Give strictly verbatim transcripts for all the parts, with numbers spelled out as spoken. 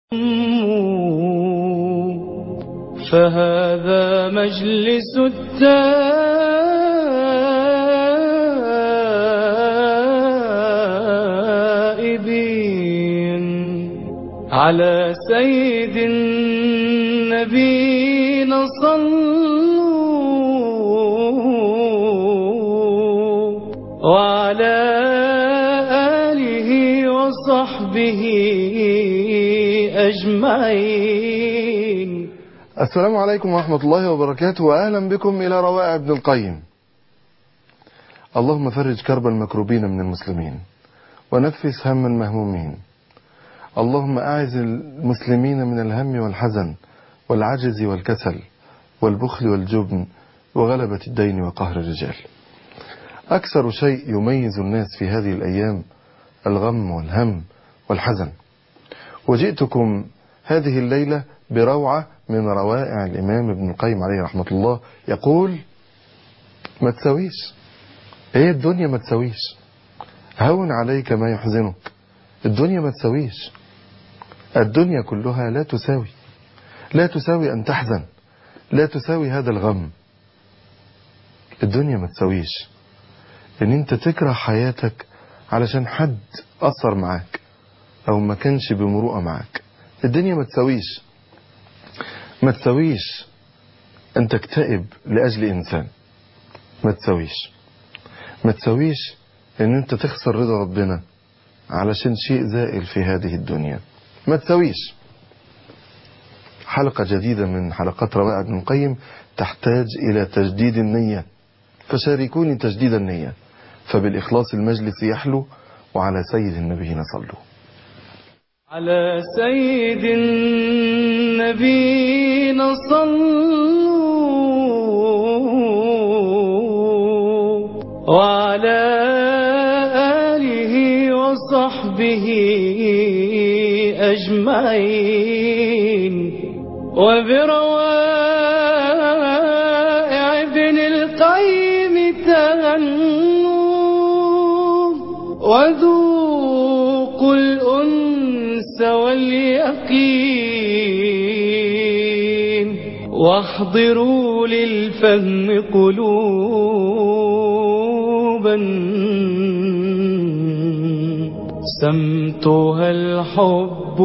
فهذا مجلس التائبين على سيد النبينا صلوا وعلى آله وصحبه أجمعين. السلام عليكم ورحمة الله وبركاته، وأهلا بكم إلى روائع ابن القيم. اللهم فرج كرب المكروبين من المسلمين ونفس هم المهمومين. اللهم أعز المسلمين من الهم والحزن والعجز والكسل والبخل والجبن وغلبة الدين وقهر الرجال. أكثر شيء يميز الناس في هذه الأيام الغم والهم والحزن، وجئتكم هذه الليلة بروعة من روائع الإمام ابن القيم عليه رحمة الله. يقول: ما تسويش، ايه الدنيا ما تسويش، هون عليك ما يحزنك. الدنيا ما تسويش، الدنيا كلها لا تساوي، لا تساوي أن تحزن، لا تساوي هذا الغم. الدنيا ما تسويش ان انت تكره حياتك علشان حد أثر معاك او ما كانش بمروءة معاك. الدنيا ما تسويش ما تسويش أن تكتئب لأجل إنسان. ما تسويش ما تسويش أن أنت تخسر رضا ربنا علشان شيء زائل في هذه الدنيا. ما تسويش. حلقة جديدة من حلقات روائع ابن القيم تحتاج إلى تجديد النية، فشاركوني تجديد النية، فبالإخلاص المجلس يحلو، وعلى سيد النبينا صلوا. على سيد النبينا صلوا وعلى آله وصحبه أجمعين. وبروائع ابن القيم تغنوا وذوقوا الأنس واليقين، واحضروا للفهم قلوبا سمتها الحب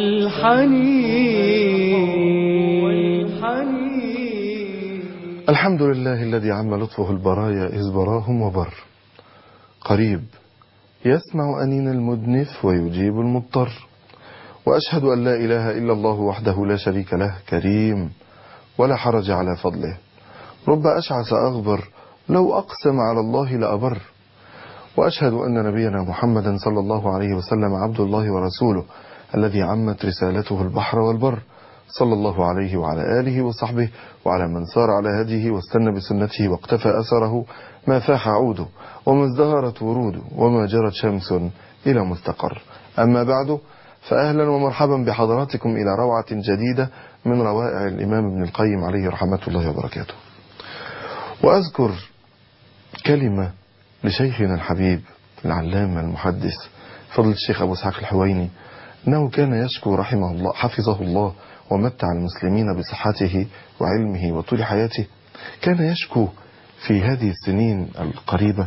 والحنين. الحمد لله الذي عم لطفه البرايا إذ براهم وبر، قريب يسمع أنين المدنف ويجيب المضطر. وأشهد أن لا إله إلا الله وحده لا شريك له، كريم ولا حرج على فضله. رب أشعث أغبر لو أقسم على الله لأبر. وأشهد أن نبينا محمدا صلى الله عليه وسلم عبد الله ورسوله الذي عمت رسالته البحر والبر، صلى الله عليه وعلى آله وصحبه وعلى من سار على هديه واستنى بسنته واقتفى أثره، ما فاح عوده وما ازدهرت وروده وما جرت شمس إلى مستقر. أما بعد، فأهلا ومرحبا بحضراتكم إلى روعة جديدة من روائع الإمام ابن القيم عليه رحمة الله وبركاته. وأذكر كلمة لشيخنا الحبيب العلامة المحدث فضل الشيخ أبو اسحاق الحويني، أنه كان يشكو رحمه الله حفظه الله ومتع المسلمين بصحته وعلمه وطول حياته. كان يشكو في هذه السنين القريبة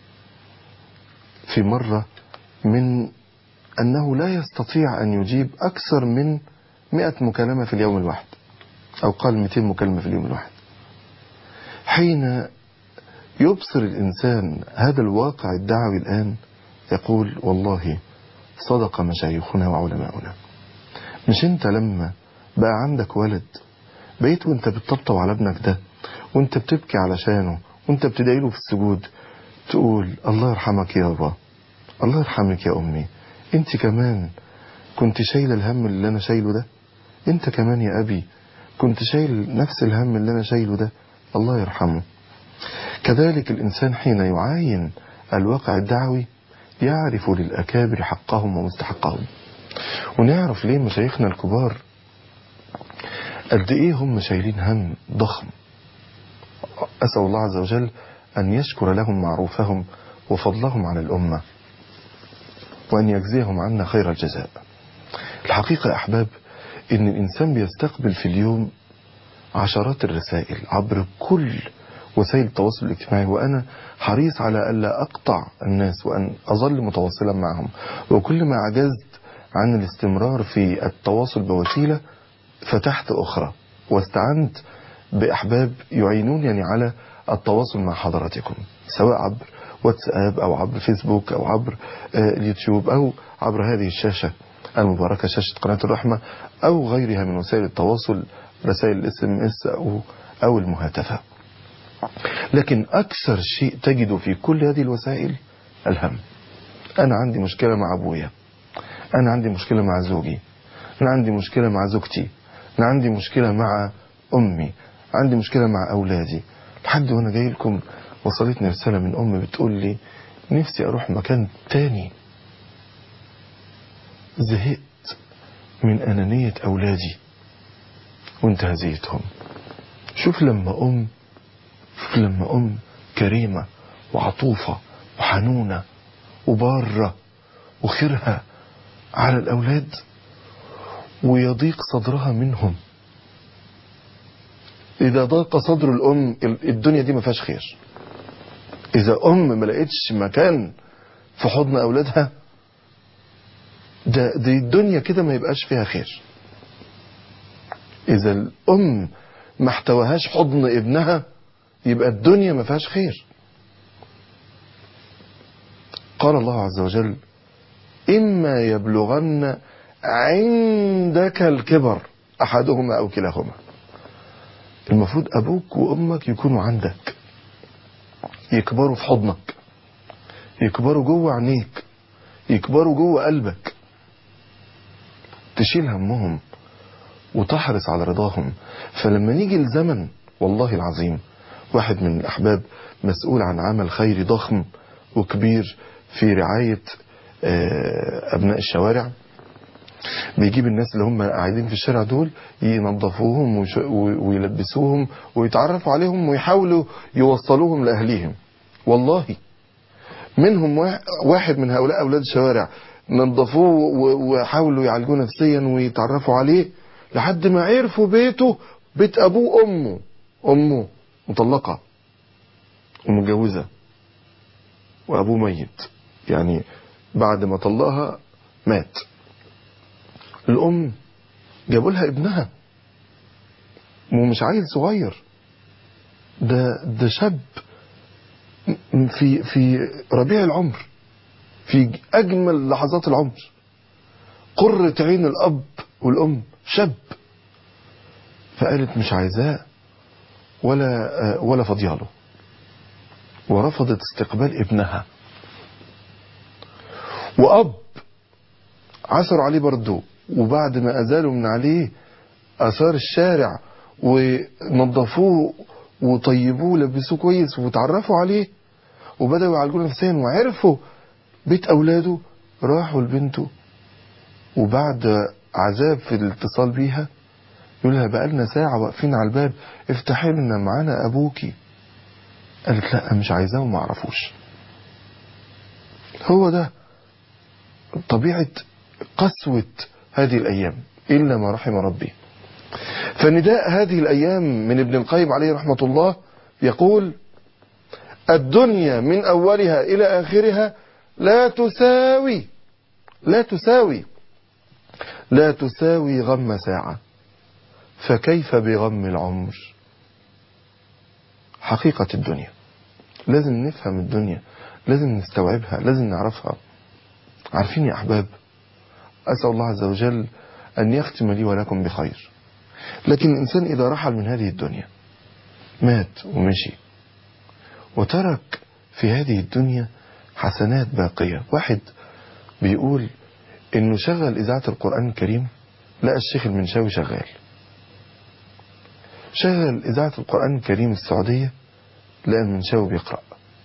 في مرة من أنه لا يستطيع أن يجيب أكثر من مئة مكالمة في اليوم الواحد، أو قال مئتين مكالمة في اليوم الواحد. حين يبصر الإنسان هذا الواقع الدعوي الآن يقول: والله صدق مشايخنا وعلماؤنا. مش انت لما بقى عندك ولد بقيت وانت بتطبطب على ابنك ده وانت بتبكي علشانه وانت بتدعيله في السجود تقول: الله يرحمك يا بابا، الله يرحمك يا أمي، انت كمان كنت شايل الهم اللي انا شايله ده، انت كمان يا أبي كنت شايل نفس الهم اللي انا شايله ده، الله يرحمه. كذلك الإنسان حين يعاين الواقع الدعوي يعرف للأكابر حقهم ومستحقهم. ونعرف ليه مشايخنا الكبار قد ايه هم شايلين هم ضخم. أسأل الله عز وجل أن يشكر لهم معروفهم وفضلهم على الأمة، وأن يجزيهم عنا خير الجزاء. الحقيقة يا أحباب إن الإنسان بيستقبل في اليوم عشرات الرسائل عبر كل وسائل التواصل الاجتماعي، وأنا حريص على ألا أقطع الناس وأن أظل متواصلا معهم، وكل ما عجزت عن الاستمرار في التواصل بوسيلة فتحت أخرى واستعنت بأحباب يعينونني على التواصل مع حضراتكم، سواء عبر واتساب أو عبر فيسبوك أو عبر اليوتيوب أو عبر هذه الشاشة المباركة، شاشة قناة الرحمة، أو غيرها من وسائل التواصل، رسائل الاس ام اس أو, أو المهاتفة. لكن أكثر شيء تجد في كل هذه الوسائل الهم. أنا عندي مشكلة مع أبويا، أنا عندي مشكلة مع زوجي، أنا عندي مشكلة مع زوجتي، أنا عندي مشكلة مع أمي، عندي مشكلة مع أولادي. لحد وأنا جاي لكم وصلتني رسالة من أم بتقول لي نفسي أروح مكان تاني، زهقت من أنانية أولادي وانتهزيتهم. شوف لما أم شوف لما أم كريمة وعطوفة وحنونة وبارة وخيرها على الأولاد ويضيق صدرها منهم. إذا ضاق صدر الأم الدنيا دي ما فيهاش خير. إذا أم ما لقيتش مكان في حضن أولادها ده دي الدنيا كده ما يبقاش فيها خير. إذا الأم ما احتواهاش حضن ابنها يبقى الدنيا ما فيهاش خير. قال الله عز وجل إما يبلغن عندك الكبر أحدهما أو كلاهما. المفروض أبوك وأمك يكونوا عندك، يكبروا في حضنك، يكبروا جوه عينيك، يكبروا جوه قلبك، تشيل همهم وتحرص على رضاهم. فلما نيجي الزمن، والله العظيم واحد من الأحباب مسؤول عن عمل خيري ضخم وكبير في رعاية أبناء الشوارع، بيجيب الناس اللي هم قاعدين في الشارع دول ينظفوهم ويلبسوهم ويتعرفوا عليهم ويحاولوا يوصلوهم لأهليهم. والله منهم واحد من هؤلاء أولاد الشوارع نظفوه وحاولوا يعالجوه نفسيا ويتعرفوا عليه لحد ما عرفوا بيته، بيت أبوه أمه أمه مطلقة ومتجوزة وأبوه ميت، يعني بعد ما طلقها مات. الأم جابوا لها ابنها ومش عيل صغير، ده ده شاب في في ربيع العمر، في أجمل لحظات العمر، قرة عين الأب والأم، شاب. فقالت مش عايزاه ولا ولا فضياله، ورفضت استقبال ابنها. وأب عثروا عليه برضه، وبعد ما أزالوا من عليه آثار الشارع ونظفوه وطيبوه ولبسوه كويس وتعرفوا عليه وبدأوا يعالجوه نفسيا وعرفوا بيت أولاده، راحوا لبنته وبعد عذاب في الاتصال بيها يقول لها بقالنا ساعة واقفين على الباب، افتحي لنا معانا أبوكي. قالت لا مش عايزاه وما اعرفوش. هو ده طبيعة قسوة هذه الأيام إلا ما رحم ربي. فنداء هذه الأيام من ابن القيم عليه رحمة الله يقول الدنيا من أولها إلى آخرها لا تساوي لا تساوي لا تساوي غم ساعة، فكيف بغم العمر. حقيقة الدنيا لازم نفهم الدنيا، لازم نستوعبها، لازم نعرفها. عارفين يا أحباب، أسأل الله عز وجل أن يختم لي ولكم بخير. لكن الإنسان إذا رحل من هذه الدنيا مات ومشي وترك في هذه الدنيا حسنات باقية. واحد بيقول إنه شغل إذاعة القرآن الكريم، لقى الشيخ المنشاوي شغال. شغل إذاعة القرآن الكريم السعودية، لقى المنشاوي بيقرأ.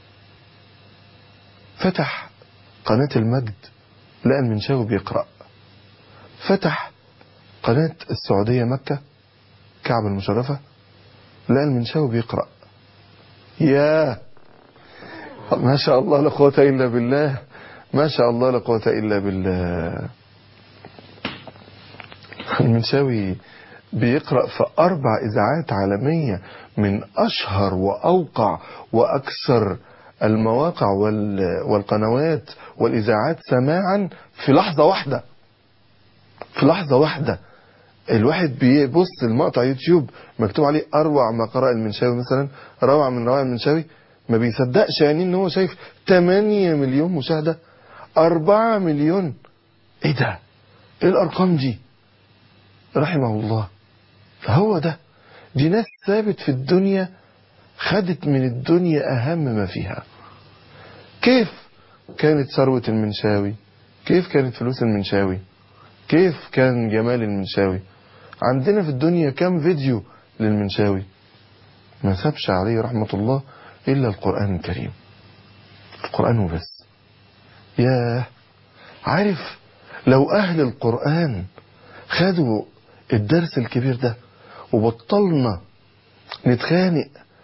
فتح قناة المجد، لقى المنشاوي بيقرأ. فتح قناة السعودية مكة كعب المشرفة، لقى المنشاوي بيقرأ. يا ما شاء الله لا قوة إلا بالله، ما شاء الله لا قوة إلا بالله. المنشاوي بيقرأ في أربع إذاعات عالمية من أشهر وأوقع وأكثر المواقع والقنوات والإذاعات سماعا في لحظة واحدة. في لحظة واحدة الواحد بيبص المقطع يوتيوب مكتوب عليه أروع ما قرأ المنشاوي مثلا، روعة من روائع المنشاوي، ما بيصدقش يعني إن هو شايف ثمانية مليون مشاهدة، أربعة مليون. إيه ده؟ إيه الأرقام دي؟ رحمه الله. فهو ده، دي ناس ثابت في الدنيا، خدت من الدنيا أهم ما فيها. كيف كانت ثروة المنشاوي؟ كيف كانت فلوس المنشاوي؟ كيف كان جمال المنشاوي؟ عندنا في الدنيا كم فيديو للمنشاوي؟ ما سابش عليه رحمة الله إلا القرآن الكريم، القرآن وبس. ياه، عارف لو أهل القرآن خدوا الدرس الكبير ده وبطلنا نتخانق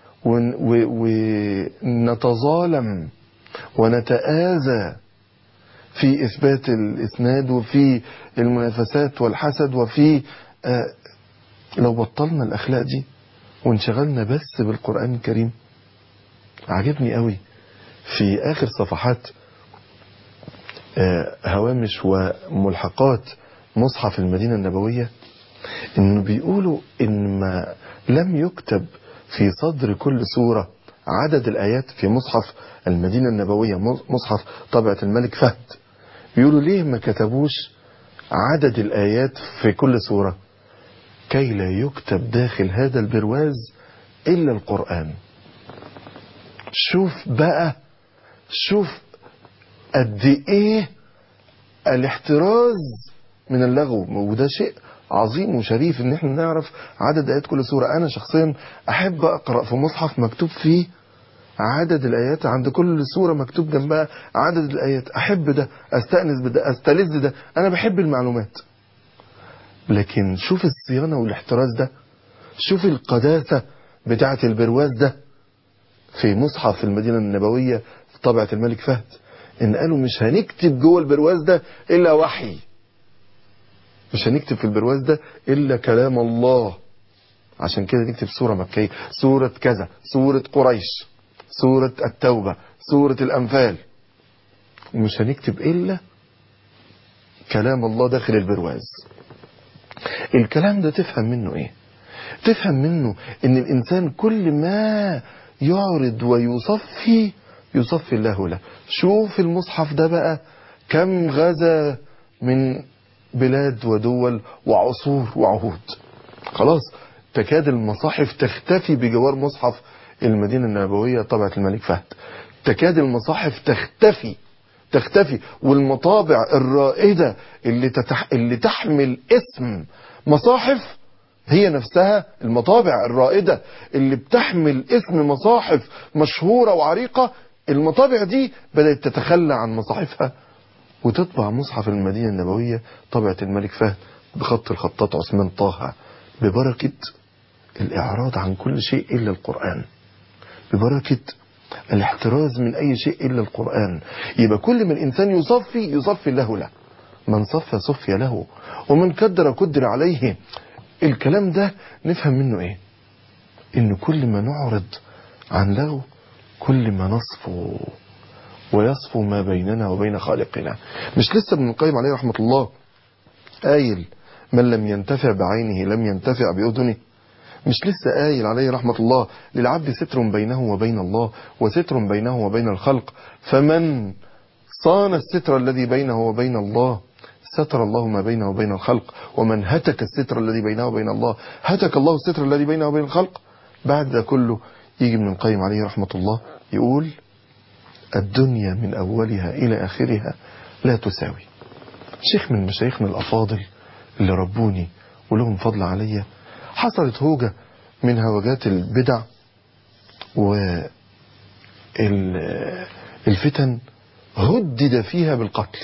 ونتظالم ونتآذى في إثبات الإسناد وفي المنافسات والحسد وفي آه لو بطلنا الأخلاق دي وانشغلنا بس بالقرآن الكريم. عجبني قوي في آخر صفحات آه هوامش وملحقات مصحف المدينة النبوية إنه بيقولوا إن ما لم يكتب في صدر كل سورة عدد الآيات في مصحف المدينة النبوية، مصحف طبعة الملك فهد، بيقولوا ليه ما كتبوش عدد الآيات في كل سورة؟ كي لا يكتب داخل هذا البرواز إلا القرآن. شوف بقى، شوف قد إيه الاحتراز من اللغو، وده شيء عظيم وشريف ان احنا نعرف عدد آيات كل سورة. انا شخصيا احب اقرأ في مصحف مكتوب فيه عدد الآيات، عند كل سورة مكتوب جنبها عدد الآيات. احب ده، استأنس بده، استلذ ده، انا بحب المعلومات. لكن شوف الصيانة والاحتراز ده، شوف القداسة بتاعة البرواز ده في مصحف المدينة النبوية في طبعة الملك فهد، ان قالوا مش هنكتب جوه البرواز ده الا وحي، مش هنكتب في البرواز ده إلا كلام الله. عشان كده نكتب سورة مكية، سورة كذا، سورة قريش، سورة التوبة، سورة الأنفال، ومش هنكتب إلا كلام الله داخل البرواز. الكلام ده تفهم منه إيه؟ تفهم منه إن الإنسان كل ما يعرض ويصفي يصفي الله له. شوف المصحف ده بقى كم غزا من بلاد ودول وعصور وعهود. خلاص تكاد المصاحف تختفي بجوار مصحف المدينة النبوية طبعة الملك فهد، تكاد المصاحف تختفي تختفي والمطابع الرائدة اللي, تتح... اللي تحمل اسم مصاحف هي نفسها المطابع الرائدة اللي بتحمل اسم مصاحف مشهورة وعريقة، المطابع دي بدأت تتخلى عن مصاحفها وتطبع مصحف المدينة النبوية طبعة الملك فهد بخط الخطاط عثمان طه، ببركة الإعراض عن كل شيء إلا القرآن، ببركة الاحتراز من أي شيء إلا القرآن. يبقى كل من الإنسان يصفي يصفي الله له، من صفى صفي له، ومن كدر كدر عليه. الكلام ده نفهم منه إيه؟ إن كل ما نعرض عن لغو كل ما نصفو ويصفو ما بيننا وبين خالقنا. مش لسه ابن القيم عليه رحمة الله قايل من لم ينتفع بعينه لم ينتفع بأذنه؟ مش لسه قايل عليه رحمة الله للعبد ستر بينه وبين الله وستر بينه وبين الخلق، فمن صان الستر الذي بينه وبين الله ستر الله ما بينه وبين الخلق، ومن هتك الستر الذي بينه وبين الله هتك الله الستر الذي بينه وبين الخلق. بعد ده كله يجي ابن القيم عليه رحمة الله يقول الدنيا من أولها إلى آخرها لا تساوي. شيخ من مشايخنا الأفاضل اللي ربوني ولهم فضل عليا، حصلت هوجة من هوجات البدع والفتن هدد فيها بالقتل،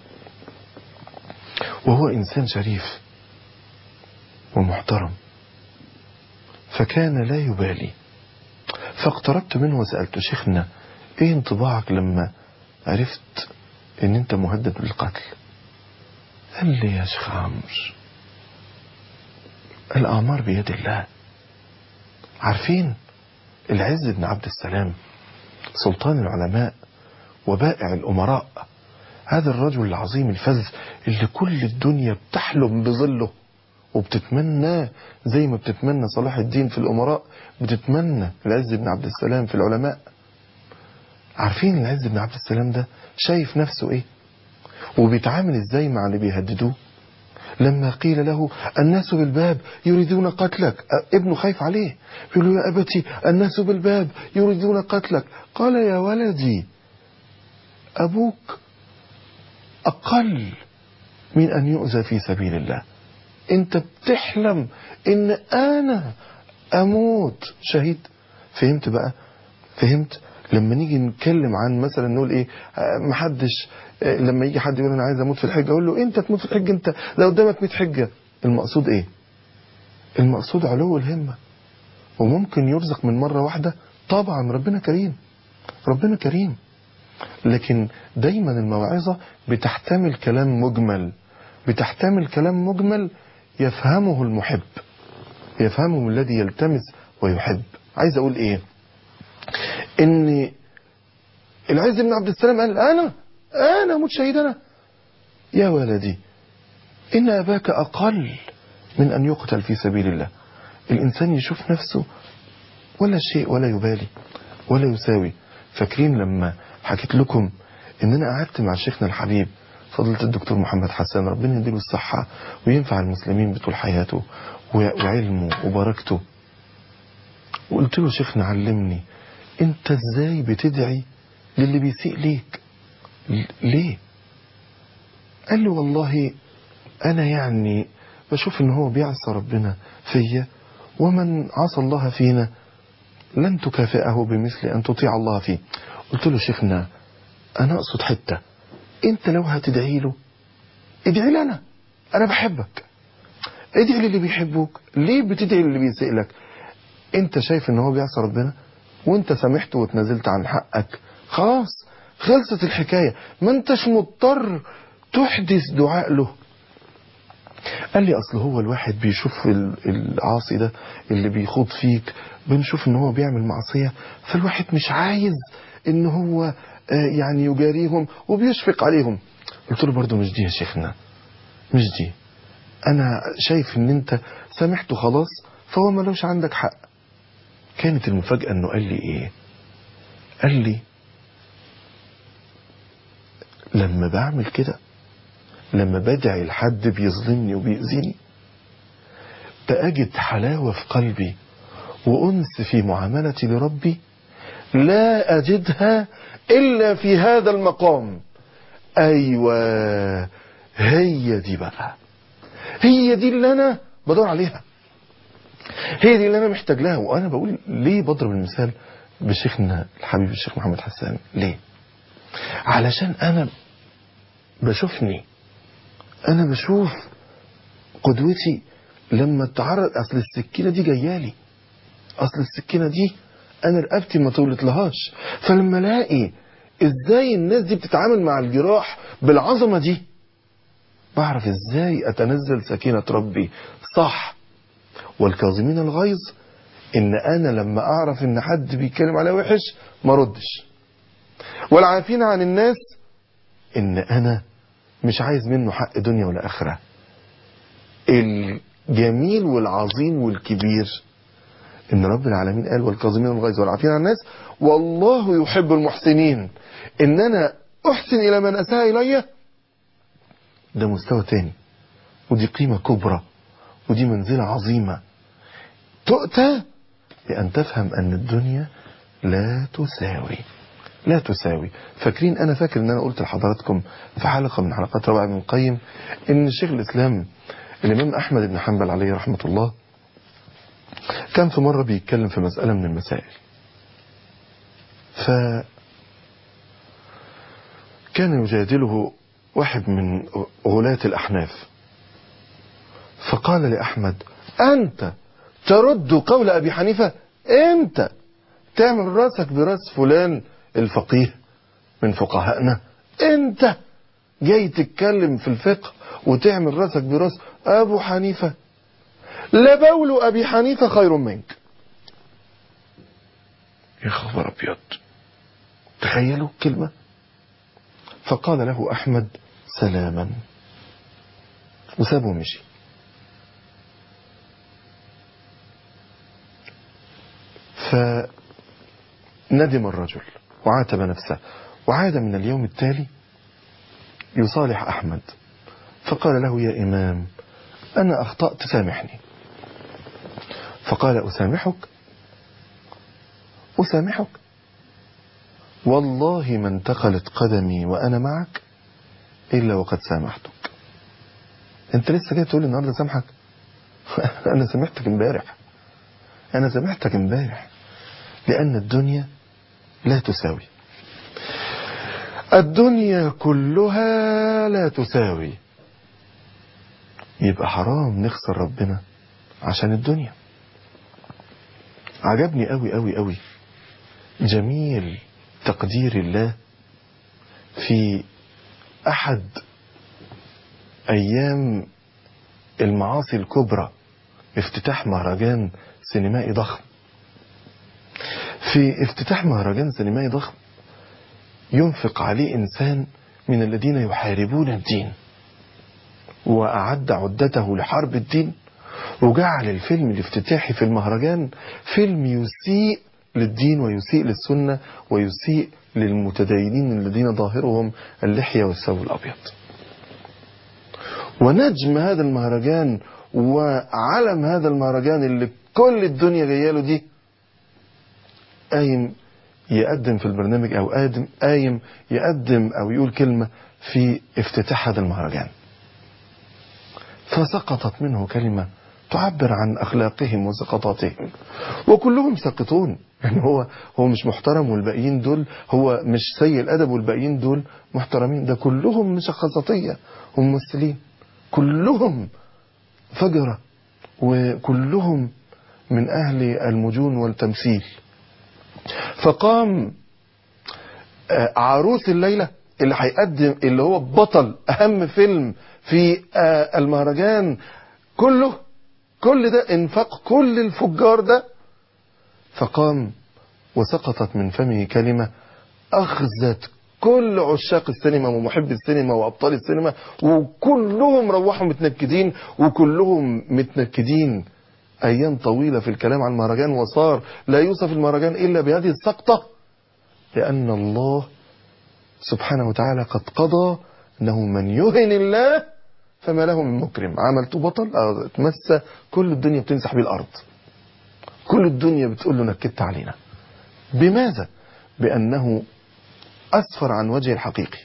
وهو إنسان شريف ومحترم، فكان لا يبالي. فاقتربت منه وسألته شيخنا ايه انطباعك لما عرفت ان انت مهدد بالقتل؟ قال لي يا شيخ عمرو الأعمار بيد الله. عارفين العز بن عبد السلام سلطان العلماء وبائع الأمراء، هذا الرجل العظيم الفذ اللي كل الدنيا بتحلم بظله وبتتمنى زي ما بتتمنى صلاح الدين في الأمراء، بتتمنى العز بن عبد السلام في العلماء. عارفين العز بن عبد السلام ده شايف نفسه ايه وبيتعامل ازاي مع اللي بيهددوه؟ لما قيل له الناس بالباب يريدون قتلك، ابنه خايف عليه، يقول له يا أبتي الناس بالباب يريدون قتلك، قال يا ولدي أبوك أقل من أن يؤذى في سبيل الله، أنت بتحلم إن أنا أموت شهيد. فهمت بقى؟ فهمت؟ لما نيجي نتكلم عن مثلا نقول ايه، محدش لما يجي حد يقول انا عايز اموت في الحجه اقول له انت تموت في الحجه، انت لو قدامك مية حجه. المقصود ايه؟ المقصود علو الهمه، وممكن يرزق من مره واحده. طبعا ربنا كريم، ربنا كريم، لكن دايما الموعظه بتحتمل كلام مجمل، بتحتمل كلام مجمل يفهمه المحب، يفهمه الذي يلتمس ويحب. عايز اقول ايه؟ ان العز بن عبد السلام قال انا انا اموت شهيد انا. يا ولدي ان اباك اقل من ان يقتل في سبيل الله. الانسان يشوف نفسه ولا شيء ولا يبالي ولا يساوي. فاكرين لما حكيت لكم ان انا قعدت مع شيخنا الحبيب فضيلة الدكتور محمد حسان ربنا يديله الصحة وينفع المسلمين بطول حياته وعلمه وبركته، وقلت له شيخنا علمني انت ازاي بتدعي للي بيسيء ليك؟ ليه؟ قال لي والله انا يعني بشوف ان هو بيعصى ربنا فيا، ومن عصى الله فينا لن تكافئه بمثل ان تطيع الله فيه. قلت له شيخنا انا اقصد حتة، انت لو هتدعي له ادعي لي انا، انا بحبك، ادعي للي بيحبوك. ليه بتدعي للي بيسيء لك؟ انت شايف ان هو بيعصى ربنا وانت سامحته وتنازلت عن حقك، خلاص خلصت الحكاية، ما انتش مضطر تحدث دعاء له. قال لي اصل هو الواحد بيشوف العاصي ده اللي بيخوض فيك، بنشوف ان هو بيعمل معصية، فالواحد مش عايز ان هو يعني يجاريهم وبيشفق عليهم. قلت له برضو مش دي يا شيخنا، مش دي، انا شايف ان انت سامحته خلاص فهو ملوش عندك حق. كانت المفاجأة انه قال لي ايه؟ قال لي لما بعمل كده، لما بدعي لحد بيظلمني وبيأذيني، بأجد حلاوة في قلبي وأنس في معاملتي لربي لا أجدها إلا في هذا المقام. أيوة هي دي بقى، هي دي اللي أنا بدور عليها، هي دي اللي أنا محتاج لها. وأنا بقول ليه بضرب المثال بشيخنا الحبيب الشيخ محمد حسان؟ ليه؟ علشان أنا بشوفني، أنا بشوف قدوتي لما تعرض. أصل السكينة دي جايالي، أصل السكينة دي أنا رقبتي ما طولت لهاش، فلما الاقي إزاي الناس دي بتتعامل مع الجراح بالعظمة دي، بعرف إزاي أتنزل سكينة ربي صح. والكاظمين الغيظ، إن أنا لما أعرف إن حد بيتكلم عليا وحش ما ردش. والعافين عن الناس، إن أنا مش عايز منه حق دنيا ولا آخرة. الجميل والعظيم والكبير إن رب العالمين قال والكاظمين الغيظ والعافين عن الناس والله يحب المحسنين. إن أنا أحسن إلى من أساء إلي، ده مستوى تاني، ودي قيمة كبرى، ودي منزلة عظيمة تؤتى بأن تفهم أن الدنيا لا تساوي، لا تساوي. فاكرين، أنا فاكر أن أنا قلت لحضراتكم في حلقة من حلقات روائع ابن القيم إن شيخ الإسلام الإمام أحمد بن حنبل عليه رحمة الله كان في مرة بيتكلم في مسألة من المسائل، فكان يجادله واحد من غلاة الأحناف، فقال لأحمد أنت ترد قول أبي حنيفة؟ أنت تعمل راسك براس فلان الفقيه من فقهائنا؟ أنت جاي تتكلم في الفقه وتعمل راسك براس أبو حنيفة؟ لبول أبي حنيفة خير منك. يا خبر أبيض، تخيلوا كلمة. فقال له أحمد سلاما وسابه ومشي. فندم الرجل وعاتب نفسه، وعاد من اليوم التالي يصالح أحمد، فقال له يا إمام أنا أخطأت سامحني. فقال أسامحك أسامحك والله ما انتقلت قدمي وأنا معك إلا وقد سامحتك. أنت لسه جاي تقول النهارده سامحك؟ أنا سامحتك امبارح، أنا سامحتك امبارح، لأن الدنيا لا تساوي، الدنيا كلها لا تساوي. يبقى حرام نخسر ربنا عشان الدنيا. عجبني قوي قوي قوي جميل تقدير الله في أحد أيام المعاصي الكبرى، افتتاح مهرجان سينمائي ضخم. في افتتاح مهرجان سينمائي ضخم ينفق عليه إنسان من الذين يحاربون الدين، وأعد عدته لحرب الدين، وجعل الفيلم الافتتاحي في المهرجان فيلم يسيء للدين ويسيء للسنة ويسيء للمتدينين الذين ظاهرهم اللحية والثوب الأبيض. ونجم هذا المهرجان وعلم هذا المهرجان اللي كل الدنيا جاياله دي قايم يقدم في البرنامج أو قادم قايم يقدم أو يقول كلمة في افتتاح هذا المهرجان، فسقطت منه كلمة تعبر عن أخلاقهم وسقطاتهم، وكلهم ساقطون. يعني هو هو مش محترم والباقيين دول، هو مش سيء الأدب والباقيين دول محترمين، ده كلهم مشخصاتية وممثلين، كلهم فجرة، وكلهم من أهل المجون والتمثيل. فقام عروس الليلة اللي هيقدم اللي هو بطل أهم فيلم في المهرجان كله، كل ده انفاق كل الفجار ده، فقام وسقطت من فمه كلمة أخذت كل عشاق السينما ومحب السينما وأبطال السينما، وكلهم روحوا متنكدين، وكلهم متنكدين أيام طويلة في الكلام عن المهرجان، وصار لا يوصف المهرجان إلا بهذه السقطة، لأن الله سبحانه وتعالى قد قضى أنه من يهن الله فما له من مكرم. عملته بطل اتمسى كل الدنيا بتمسح بيه الأرض، كل الدنيا بتقول له نكدت علينا. بماذا؟ بأنه أسفر عن وجه الحقيقي.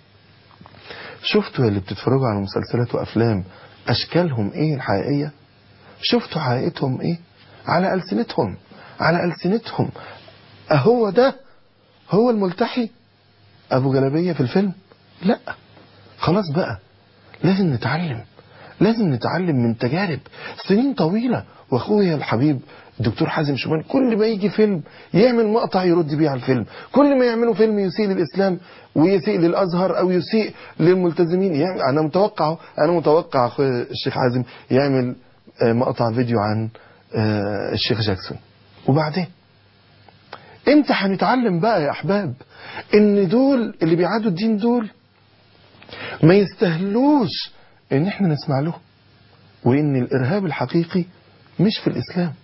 شفتوا اللي بتتفرجوا على مسلسلات وأفلام أشكالهم إيه الحقيقية؟ شفتوا حقيقتهم إيه؟ على ألسنتهم، على ألسنتهم. أهو ده هو الملتحي أبو جلبية في الفيلم؟ لا، خلاص بقى، لازم نتعلم، لازم نتعلم من تجارب سنين طويلة. واخويا الحبيب الدكتور حازم شومان كل ما يجي فيلم يعمل مقطع يرد بيه على الفيلم، كل ما يعملوا فيلم يسيء للإسلام ويسيء للأزهر أو يسيء للملتزمين، يعني أنا متوقع أنا متوقع أخويا الشيخ حازم يعمل مقطع فيديو عن الشيخ جاكسون. وبعدين امتى هنتعلم بقى يا أحباب إن دول اللي بيعادوا الدين دول ما يستهلوش إن احنا نسمع له، وإن الإرهاب الحقيقي مش في الإسلام.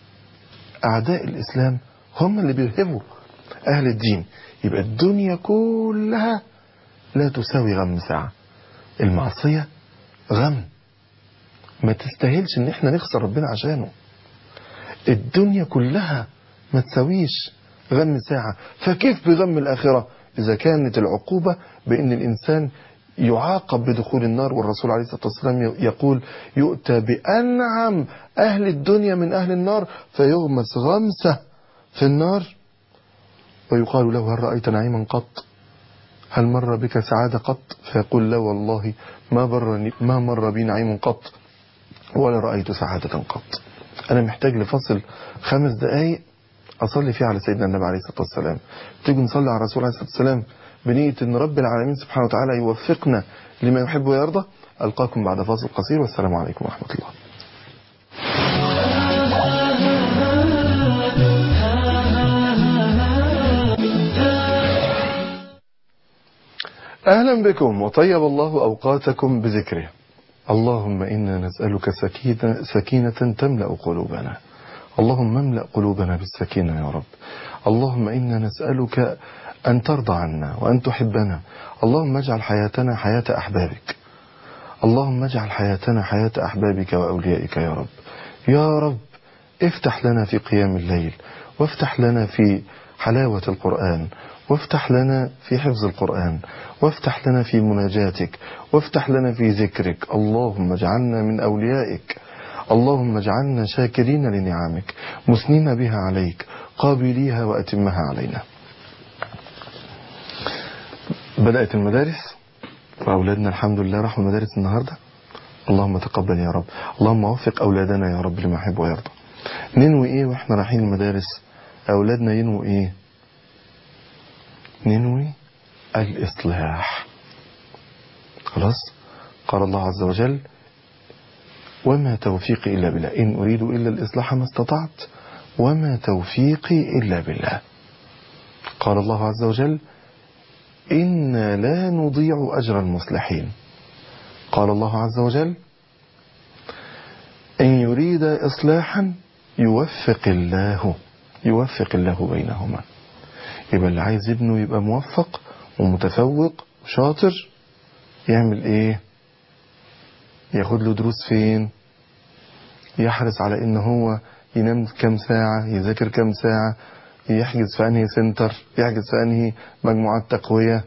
أعداء الإسلام هم اللي بيرهبوا أهل الدين. يبقى الدنيا كلها لا تساوي غم ساعة. المعصية غم ما تستاهلش إن احنا نخسر ربنا عشانه. الدنيا كلها ما تساويش غم ساعة، فكيف بغم الآخرة إذا كانت العقوبة بأن الإنسان يعاقب بدخول النار؟ والرسول عليه الصلاة والسلام يقول يؤتى بأنعم أهل الدنيا من أهل النار فيغمس غمسة في النار ويقال له هل رأيت نعيما قط؟ هل مر بك سعادة قط؟ فيقول لا والله ما مر, ما مر بي نعيم قط ولا رأيت سعادة قط. أنا محتاج لفصل خمس دقايق أصلي فيه على سيدنا النبي عليه الصلاة والسلام. تيجوا نصلي على الرسول عليه الصلاة والسلام بنية أن رب العالمين سبحانه وتعالى يوفقنا لما يحب ويرضى. ألقاكم بعد فاصل قصير، والسلام عليكم ورحمة الله. أهلا بكم وطيب الله أوقاتكم بذكره. اللهم إنا نسألك سكينة, سكينة تملأ قلوبنا. اللهم املأ قلوبنا بالسكينة يا رب. اللهم إنا نسألك أن ترضى عنا وأن تحبنا. اللهم اجعل حياتنا حياة أحبابك. اللهم اجعل حياتنا حياة أحبابك وأوليائك يا رب. يا رب افتح لنا في قيام الليل، وافتح لنا في حلاوة القرآن، وافتح لنا في حفظ القرآن، وافتح لنا في مناجاتك، وافتح لنا في ذكرك. اللهم اجعلنا من أوليائك. اللهم اجعلنا شاكرين لنعمك، مثنين بها عليك، قابليها وأتمها علينا. بدأت المدارس وأولادنا الحمد لله راحوا المدارس النهاردة. اللهم تقبل يا رب. اللهم وفق أولادنا يا رب لما يحب ويرضى. ننوي إيه وإحنا رايحين المدارس؟ أولادنا ينوي إيه؟ ننوي الإصلاح. خلاص؟ قال الله عز وجل: وما توفيقي إلا بالله، إن أريد إلا الإصلاح ما استطعت وما توفيقي إلا بالله. قال الله عز وجل: إنا لا نضيع أجر المصلحين. قال الله عز وجل: إن يريد إصلاحا يوفق الله يوفق الله بينهما. يبقى اللي عايز ابنه يبقى موفق ومتفوق وشاطر يعمل ايه؟ ياخد له دروس فين؟ يحرص على ان هو ينام كم ساعة، يذاكر كم ساعة، يحجز في انهي سنتر، يحجز في انهي مجموعات تقوية،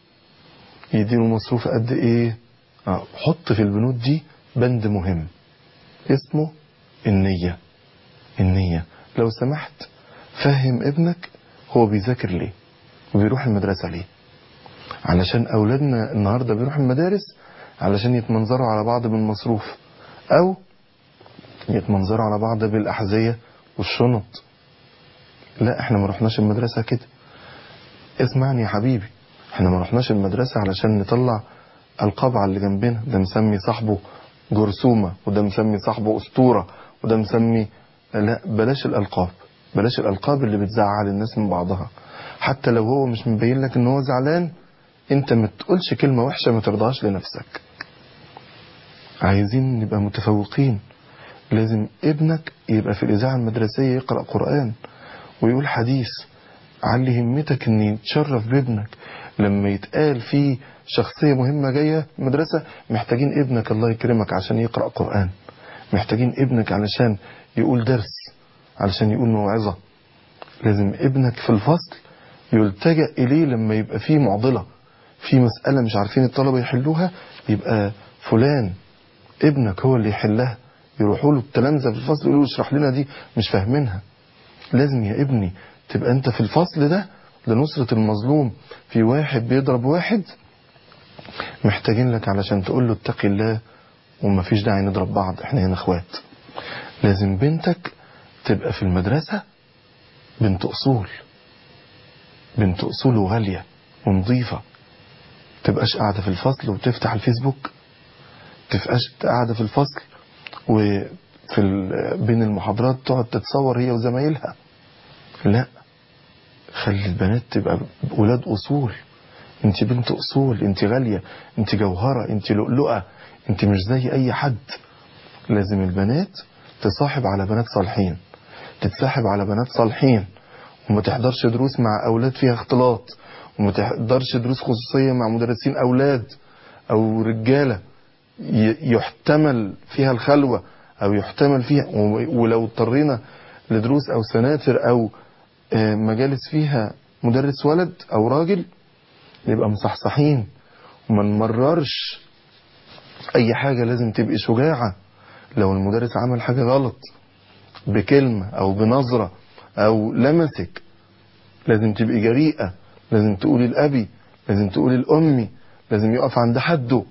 يديله مصروف قد ايه. اه حط في البنود دي بند مهم اسمه النية. النية لو سمحت فهم ابنك هو بيذاكر ليه وبيروح المدرسة ليه. علشان أولادنا النهاردة بيروح المدارس علشان يتمنظروا على بعض بالمصروف، أو يتمنظروا على بعض بالأحذية والشنط. لا، احنا ما رحناش المدرسة كده. اسمعني يا حبيبي، احنا ما رحناش المدرسة علشان نطلع ألقاب على اللي جنبنا. ده مسمي صاحبه جرثومة، وده مسمي صاحبه أسطورة، وده مسمي. لا، بلاش الألقاب. بلاش الألقاب اللي بتزعل الناس من بعضها. حتى لو هو مش مبين لك ان هو زعلان، انت ما تقولش كلمة وحشة ما ترضاش لنفسك. عايزين نبقى متفوقين. لازم ابنك يبقى في الإذاعة المدرسية يقرأ قرآن ويقول حديث. علي همتك ان يتشرف بابنك لما يتقال فيه شخصية مهمة جاية مدرسة، محتاجين ابنك الله يكرمك عشان يقرأ قرآن، محتاجين ابنك علشان يقول درس، علشان يقول موعظة. لازم ابنك في الفصل يلتجأ إليه لما يبقى فيه معضلة، في مسألة مش عارفين الطلبة يحلوها، يبقى فلان ابنك هو اللي يحلها. يروحوا له التلامذة في الفصل يقولوا اشرح لنا دي مش فاهمينها. لازم يا ابني تبقى انت في الفصل ده لنصرة المظلوم. في واحد بيضرب واحد، محتاجين لك علشان تقول له اتقي الله وما فيش داعي نضرب بعض، احنا هنا اخوات. لازم بنتك تبقى في المدرسة بنت أصول، بنت أصول وغالية ونظيفة. تبقاش قاعدة في الفصل وتفتح الفيسبوك، تبقاش قاعدة في الفصل وفي بين المحاضرات تقعد تتصور هي وزمايلها. لا، خلي البنات تبقى ولاد أصول. انت بنت أصول، انت غالية، انت جوهرة، انت لؤلؤة، انت مش زي أي حد. لازم البنات تصاحب على بنات صالحين، تتصاحب على بنات صالحين، وما تحضرش دروس مع أولاد فيها اختلاط، وما تحضرش دروس خصوصية مع مدرسين أولاد أو رجالة يحتمل فيها الخلوة أو يحتمل فيها. ولو اضطرينا لدروس أو سناتر أو مجالس فيها مدرس ولد أو راجل، نبقى مصحصحين وما نمررش أي حاجة. لازم تبقي شجاعة. لو المدرس عمل حاجة غلط بكلمة أو بنظرة أو لمسك، لازم تبقي جريئة. لازم تقولي الأبي، لازم تقولي الأمي، لازم يقف عند حده،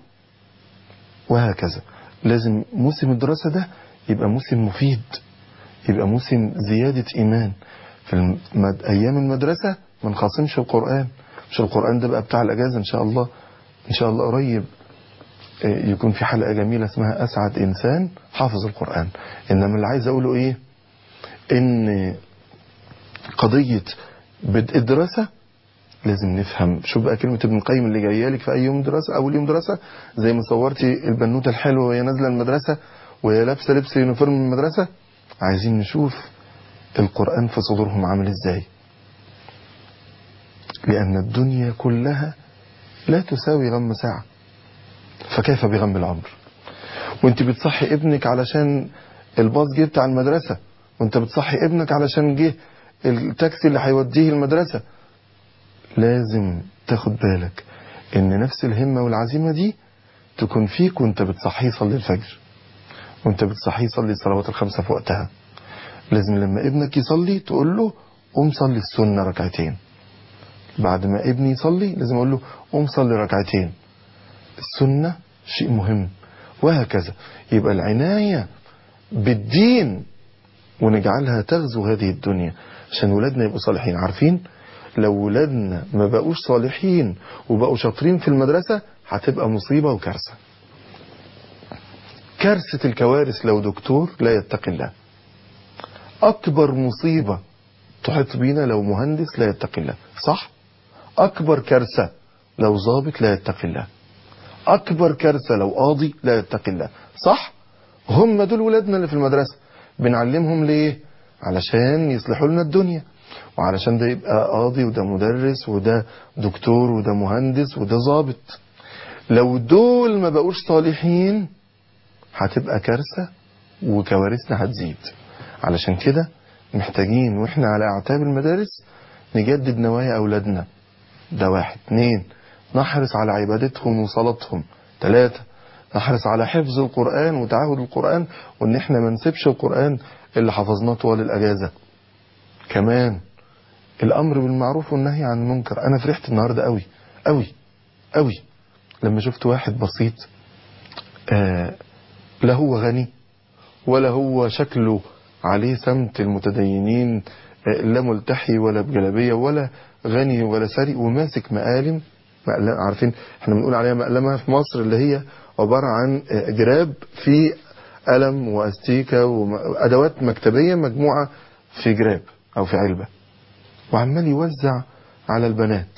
وهكذا. لازم موسم الدراسة ده يبقى موسم مفيد، يبقى موسم زيادة إيمان. في المد... أيام المدرسة ما نخاصمش القرآن. مش القرآن ده بقى بتاع الأجازة إن شاء الله. إن شاء الله قريب يكون في حلقة جميلة اسمها أسعد إنسان حافظ القرآن. إنما اللي عايز أقوله إيه، إن قضية بدء الدراسة لازم نفهم. شوف بقى كلمة ابن القيم اللي جايه لك في أي يوم دراسة، أول يوم دراسة، زي ما صورتي البنوتة الحلوة وهي نازلة المدرسة وهي لابسة لبس يونيفورم المدرسة، عايزين نشوف القرآن في صدورهم عامل ازاي. لأن الدنيا كلها لا تساوي غم ساعة، فكيف بغم العمر؟ وانت بتصحي ابنك علشان الباص جه بتاع المدرسة، وانت بتصحي ابنك علشان جه التاكسي اللي هيوديه المدرسة. لازم تاخد بالك ان نفس الهمة والعزيمة دي تكون فيك وانت بتصحيه يصلي الفجر، وانت بتصحيه يصلي الصلوات الخمسة في وقتها. لازم لما ابنك يصلي تقول له قوم صلي السنة ركعتين. بعد ما ابني يصلي لازم اقول له قوم صلي ركعتين. السنة شيء مهم، وهكذا. يبقى العناية بالدين ونجعلها تغزو هذه الدنيا عشان ولادنا يبقوا صالحين. عارفين لو ولادنا ما بقوش صالحين وبقوا شاطرين في المدرسة هتبقى مصيبة وكارثة. كارثة الكوارث لو دكتور لا يتقي الله. أكبر مصيبة تحيط بينا لو مهندس لا يتقي الله، صح؟ أكبر كارثة لو ضابط لا يتقي الله. أكبر كارثة لو قاضي لا يتقي الله، صح؟ هم دول ولادنا اللي في المدرسة. بنعلمهم ليه؟ علشان يصلحوا لنا الدنيا، وعلشان ده يبقى قاضي وده مدرس وده دكتور وده مهندس وده ضابط. لو دول ما بقوش صالحين هتبقى كارثة وكوارثنا هتزيد. علشان كده محتاجين واحنا على اعتاب المدارس نجدد نوايا اولادنا. ده واحد. اتنين، نحرص على عبادتهم وصلاتهم. ثلاثة، نحرص على حفظ القرآن وتعاهد القرآن، وان احنا ما نسيبش القرآن اللي حفظناه طوال الاجازة. كمان الامر بالمعروف والنهي عن المنكر. انا فرحت النهاردة قوي قوي قوي لما شفت واحد بسيط، آه لا هو غني ولا هو شكله عليه سمت المتدينين، آه لا ملتحي ولا بجلبية ولا غني ولا ثري، وماسك مقالم. مقلم، عارفين احنا بنقول عليها مقلمة في مصر، اللي هي عبارة عن جراب في قلم واستيكة وادوات مكتبية مجموعة في جراب او في علبة، وعمال يوزع على البنات.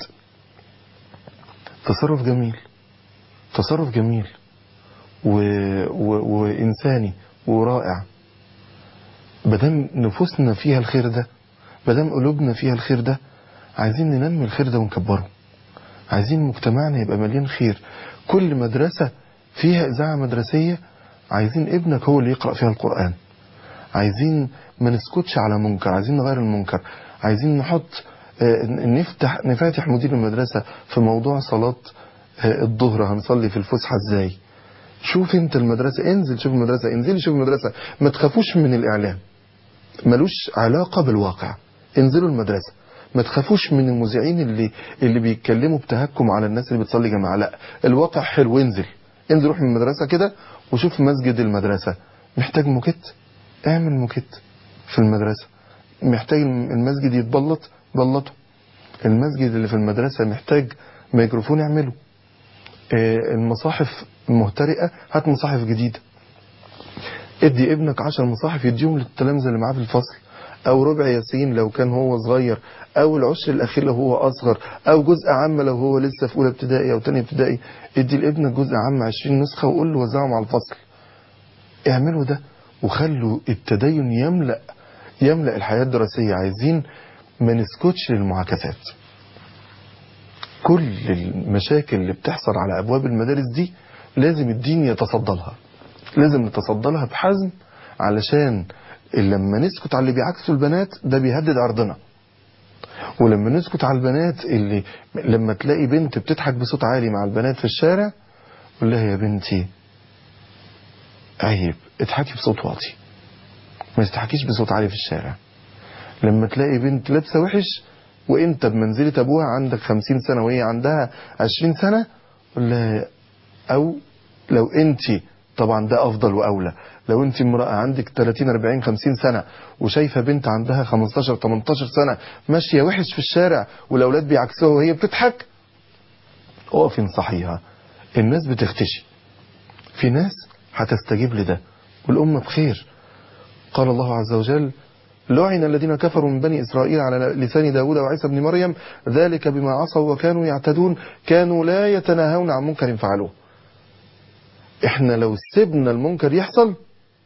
تصرف جميل، تصرف جميل و... و... وإنساني ورائع. بدم نفوسنا فيها الخير ده، بدم قلوبنا فيها الخير ده، عايزين ننمي الخير ده ونكبره. عايزين مجتمعنا يبقى مليان خير. كل مدرسة فيها إذاعة مدرسية عايزين ابنك هو اللي يقرأ فيها القرآن. عايزين ما نسكتش على منكر، عايزين نغير المنكر. عايزين نحط نفتح نفاتح مدير المدرسة في موضوع صلاة الظهر، هنصلي في الفسحة ازاي. شوف انت المدرسة، انزل شوف المدرسة، انزل شوف المدرسة. ما تخافوش من الإعلام، ملوش علاقة بالواقع. انزلوا المدرسة. ما تخافوش من المذيعين اللي اللي بيتكلموا بتهكم على الناس اللي بتصلي جماعة. لا، الواقع حلو. انزل انزل روح من المدرسة كده وشوف مسجد المدرسة محتاج موكيت، اعمل موكيت في المدرسة. محتاج المسجد يتبلط، بلطه. المسجد اللي في المدرسة محتاج ميكروفون، اعمله. المصاحف مهترئة، هات مصاحف جديدة. ادي ابنك عشر مصاحف يديهم للتلامذة اللي معاه في الفصل، او ربع ياسين لو كان هو صغير، او العشر الاخير لو هو اصغر، او جزء عام لو هو لسه في اولى ابتدائي او تانية ابتدائي. ادي لابنك جزء عام عشرين نسخة وقول له وزعهم على الفصل. اعملوا ده وخلوا التدين يملأ يملأ الحياة الدراسية. عايزين ما نسكتش للمعاكسات. كل المشاكل اللي بتحصل على أبواب المدارس دي لازم الدين يتصدى لها، لازم نتصدى لها بحزم، علشان لما نسكت على اللي بيعكسوا البنات ده بيهدد عرضنا. ولما نسكت على البنات اللي لما تلاقي بنت بتضحك بصوت عالي مع البنات في الشارع، قول لها يا بنتي عيب، اضحكي بصوت واطي، ما تضحكيش بصوت عالي في الشارع. لما تلاقي بنت لابسه وحش وانت بمنزلة ابوها عندك خمسين سنة وهي عندها عشرين سنة، قول لها. او لو انت، طبعا ده افضل واولى، لو انت امرأة عندك ثلاثين أربعين خمسين سنة وشايفة بنت عندها خمستاشر تمنتاشر سنة ماشية وحش في الشارع والاولاد بيعكسوها وهي بتضحك، اقف انصحيها. الناس بتختشي، في ناس هتستجيب لده والامة بخير. قال الله عز وجل لعن الذين كفروا من بني إسرائيل على لسان داود وعيسى بن مريم ذلك بما عصوا وكانوا يعتدون كانوا لا يتناهون عن منكر فعلوه. احنا لو سيبنا المنكر يحصل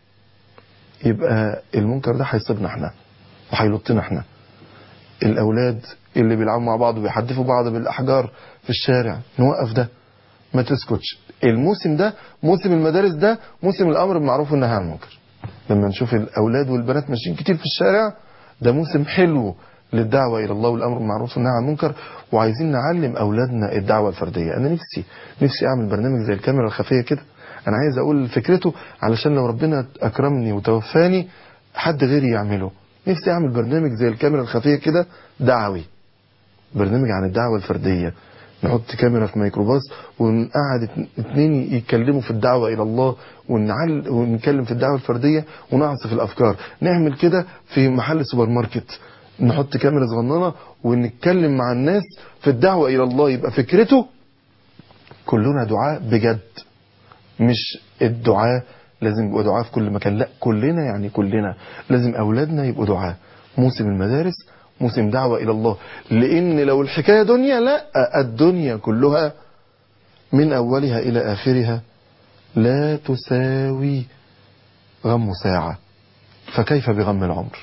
يبقى المنكر ده هيصيبنا احنا وهيلطنا احنا. الأولاد اللي بيلعبوا مع بعض وبيحدفوا بعض بالأحجار في الشارع، نوقف ده، ما تسكتش. الموسم ده موسم المدارس، ده موسم الأمر بالمعروف والنهي عن المنكر. لما نشوف الأولاد والبنات ماشيين كتير في الشارع، ده موسم حلو للدعوة إلى الله والأمر بالمعروف والنهي عن المنكر. وعايزين نعلم أولادنا الدعوة الفردية. أنا نفسي نفسي أعمل برنامج زي الكاميرا الخفية كده. أنا عايز أقول فكرته علشان لو ربنا أكرمني وتوفاني حد غيري يعمله. نفسي أعمل برنامج زي الكاميرا الخفية كده دعوي، برنامج عن الدعوة الفردية. نحط كاميرا في ميكروباص ونقعد اتنين يتكلموا في الدعوة إلى الله ونعل ونتكلم في الدعوة الفردية ونعصف الأفكار. نعمل كده في محل سوبر ماركت، نحط كاميرا صغننة ونتكلم مع الناس في الدعوة إلى الله. يبقى فكرته كلنا دعاء بجد، مش الدعاء لازم يبقوا دعاء في كل مكان، لا كلنا يعني كلنا لازم أولادنا يبقوا دعاء. موسم المدارس موسم دعوة إلى الله، لأن لو الحكاية دنيا، لا، الدنيا كلها من أولها إلى آخرها لا تساوي غم ساعة، فكيف بغم العمر؟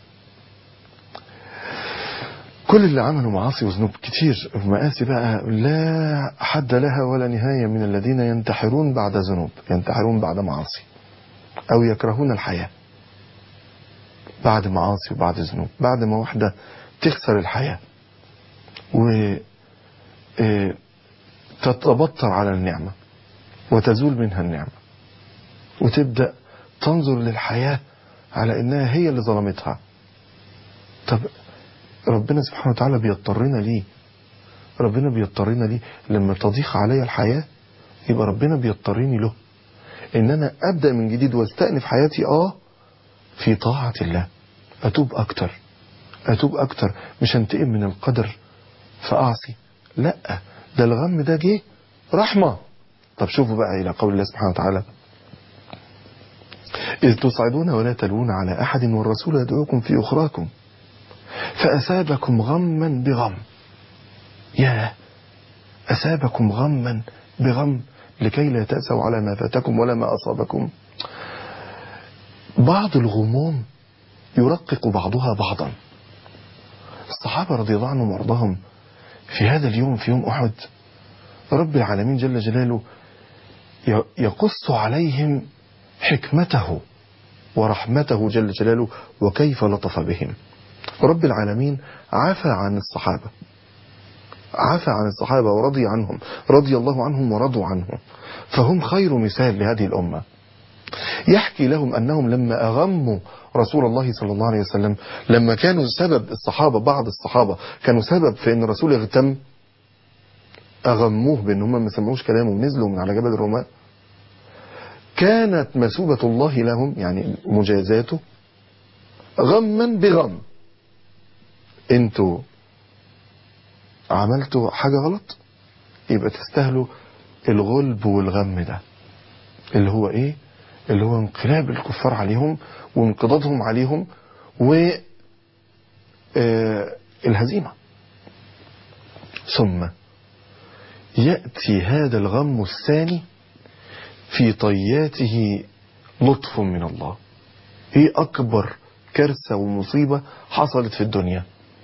كل اللي عملوا معاصي وذنوب كتير، مآسي بقى لا حد لها ولا نهاية، من الذين ينتحرون بعد ذنوب، ينتحرون بعد معاصي، أو يكرهون الحياة بعد معاصي وبعد ذنوب، بعد ما واحدة تخسر الحياة وتتبطر على النعمة وتزول منها النعمة وتبدأ تنظر للحياة على إنها هي اللي ظلمتها. طب ربنا سبحانه وتعالى بيضطرنا ليه؟ ربنا بيضطرنا ليه؟ لما تضيق علي الحياة يبقى ربنا بيضطرني له إن أنا أبدأ من جديد واستأنف حياتي آه في طاعة الله، أتوب أكتر أتوب أكتر، مش هنتقم من القدر فأعصي، لا، ده الغم ده جه رحمة. طب شوفوا بقى إلى قول الله سبحانه وتعالى: إذ تصعدون ولا تلوون على أحد والرسول يدعوكم في أخراكم فأسابكم غما بغم. يا أسابكم غما بغم لكي لا تأسوا على ما فاتكم ولا ما أصابكم. بعض الغموم يرقق بعضها بعضا. الصحابة رضي الله عنهم وارضاهم في هذا اليوم، في يوم أحد، رب العالمين جل جلاله يقص عليهم حكمته ورحمته جل جلاله وكيف لطف بهم. رب العالمين عفى عن الصحابة، عفى عن الصحابة ورضي عنهم، رضي الله عنهم ورضوا عنه، فهم خير مثال لهذه الأمة. يحكي لهم أنهم لما أغموا رسول الله صلى الله عليه وسلم، لما كانوا سبب الصحابة، بعض الصحابة كانوا سبب في أن الرسول يغتم، أغموه بأن هم ما سمعوش كلامه ونزلوا من على جبل الرماة، كانت مثوبة الله لهم يعني مجازاته غما بغم. انتوا عملتوا حاجة غلط يبقى تستاهلوا الغلب والغم ده، اللي هو ايه؟ اللي هو انقلاب الكفار عليهم وانقضاضهم عليهم والهزيمة. ثم يأتي هذا الغم الثاني في طياته لطف من الله. ايه اكبر كارثة ومصيبة حصلت في الدنيا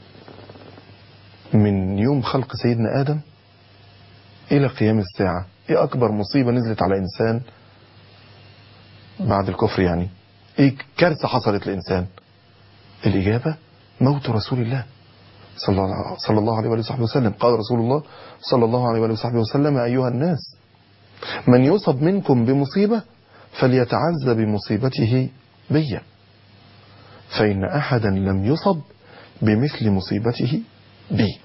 من يوم خلق سيدنا آدم إلى قيام الساعة؟ إيه أكبر مصيبة نزلت على إنسان بعد الكفر؟ يعني إيه كارثة حصلت لإنسان؟ الإجابة موت رسول الله صلى الله عليه وصحبه وسلم. قال رسول الله صلى الله عليه وصحبه وسلم: أيها الناس، من يصب منكم بمصيبة فليتعزى بمصيبته بي، فإن أحدا لم يصب بمثل مصيبته بي.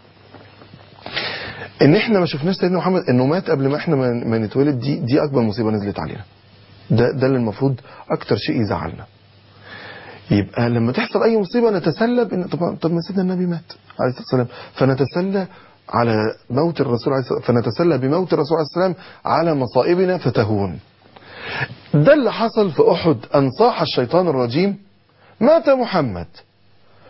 ان احنا ما شفناش سيدنا محمد انه مات قبل ما احنا ما نتولد، دي دي اكبر مصيبه نزلت علينا. ده ده اللي المفروض اكتر شيء يزعلنا. يبقى لما تحصل اي مصيبه نتسلى بان طب طب ما سيدنا النبي مات عليه الصلاه والسلام، فنتسلى على موت الرسول عليه الصلاه، فنتسلى بموت الرسول عليه السلام على مصائبنا فتهون. ده اللي حصل في احد، ان صاح الشيطان الرجيم: مات محمد.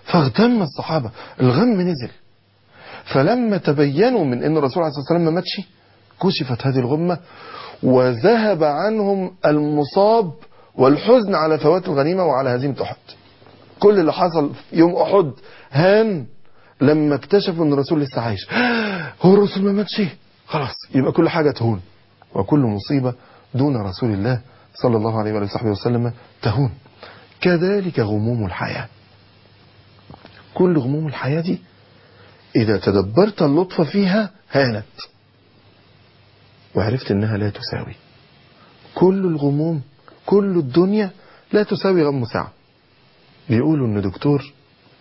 فاغتم الصحابة، الغم نزل. فلما تبينوا من أن الرسول عليه الصلاة والسلام ما ماتش كشفت هذه الغمة، وذهب عنهم المصاب والحزن على فوات الغنيمة وعلى هزيمة أحد. كل اللي حصل يوم أحد هان لما اكتشفوا أن الرسول لسه عايش. هو الرسول ما ماتش، خلاص يبقى كل حاجة تهون، وكل مصيبة دون رسول الله صلى الله عليه وآله وسلم تهون. كذلك غموم الحياة، كل غموم الحياة دي إذا تدبرت اللطف فيها هانت، وعرفت إنها لا تساوي. كل الغموم، كل الدنيا لا تساوي غم ساعة. بيقولوا إن دكتور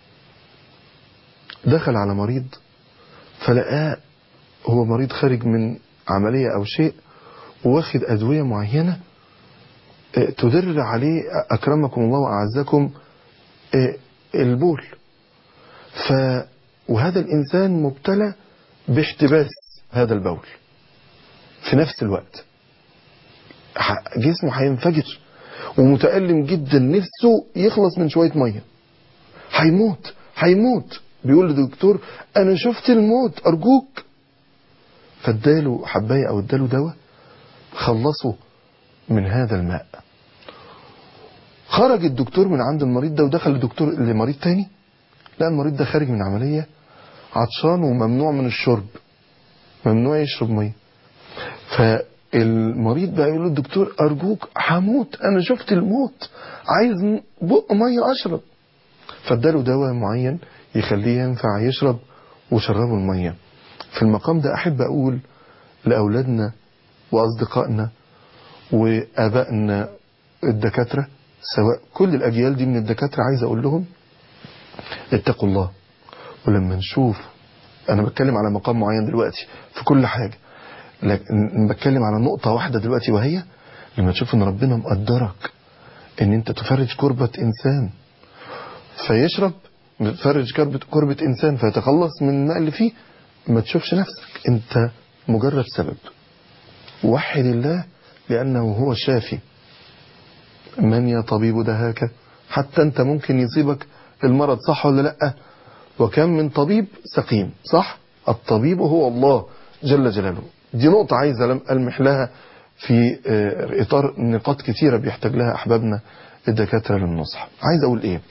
دخل على مريض فلقاه هو مريض خارج من عملية أو شيء، واخد أدوية معينة تدر عليه أكرمكم الله وأعزكم البول. ف وهذا الإنسان مبتلى باحتباس هذا البول في نفس الوقت، جسمه هينفجر ومتألم جدا، نفسه يخلص من شوية مية، هيموت هيموت. بيقول للدكتور أنا شفت الموت أرجوك. فاداله حباية أو اداله دواء خلصه من هذا الماء. خرج الدكتور من عند المريض ده ودخل الدكتور لمريض تاني، لا المريض ده خارج من عملية عطشان وممنوع من الشرب، ممنوع يشرب مية. فالمريض بقى يقول له الدكتور أرجوك هموت، أنا شفت الموت، عايز بق مية أشرب. فاداله دواء معين يخليه ينفع يشرب وشربه المية. في المقام ده أحب أقول لأولادنا وأصدقائنا وآبائنا الدكاترة، سواء كل الأجيال دي من الدكاترة، عايز أقول لهم اتقوا الله. ولما نشوف، أنا بتكلم على مقام معين دلوقتي في كل حاجة، لكن بتكلم على نقطة واحدة دلوقتي، وهي لما تشوف ان ربنا مقدرك ان انت تفرج كربة انسان فيشرب، تفرج كربة, كربة انسان فيتخلص من الماء اللي فيه، ما تشوفش نفسك انت مجرد سبب. وحد الله لأنه هو الشافي. من يا طبيب دهاك، حتى انت ممكن يصيبك المرض، صح ولا لأ؟ وكم من طبيب سقيم، صح؟ الطبيب هو الله جل جلاله. دي نقطة عايز ألمح لها في إطار نقاط كثيرة بيحتاج لها أحبابنا الدكاترة للنصح. عايز أقول إيه؟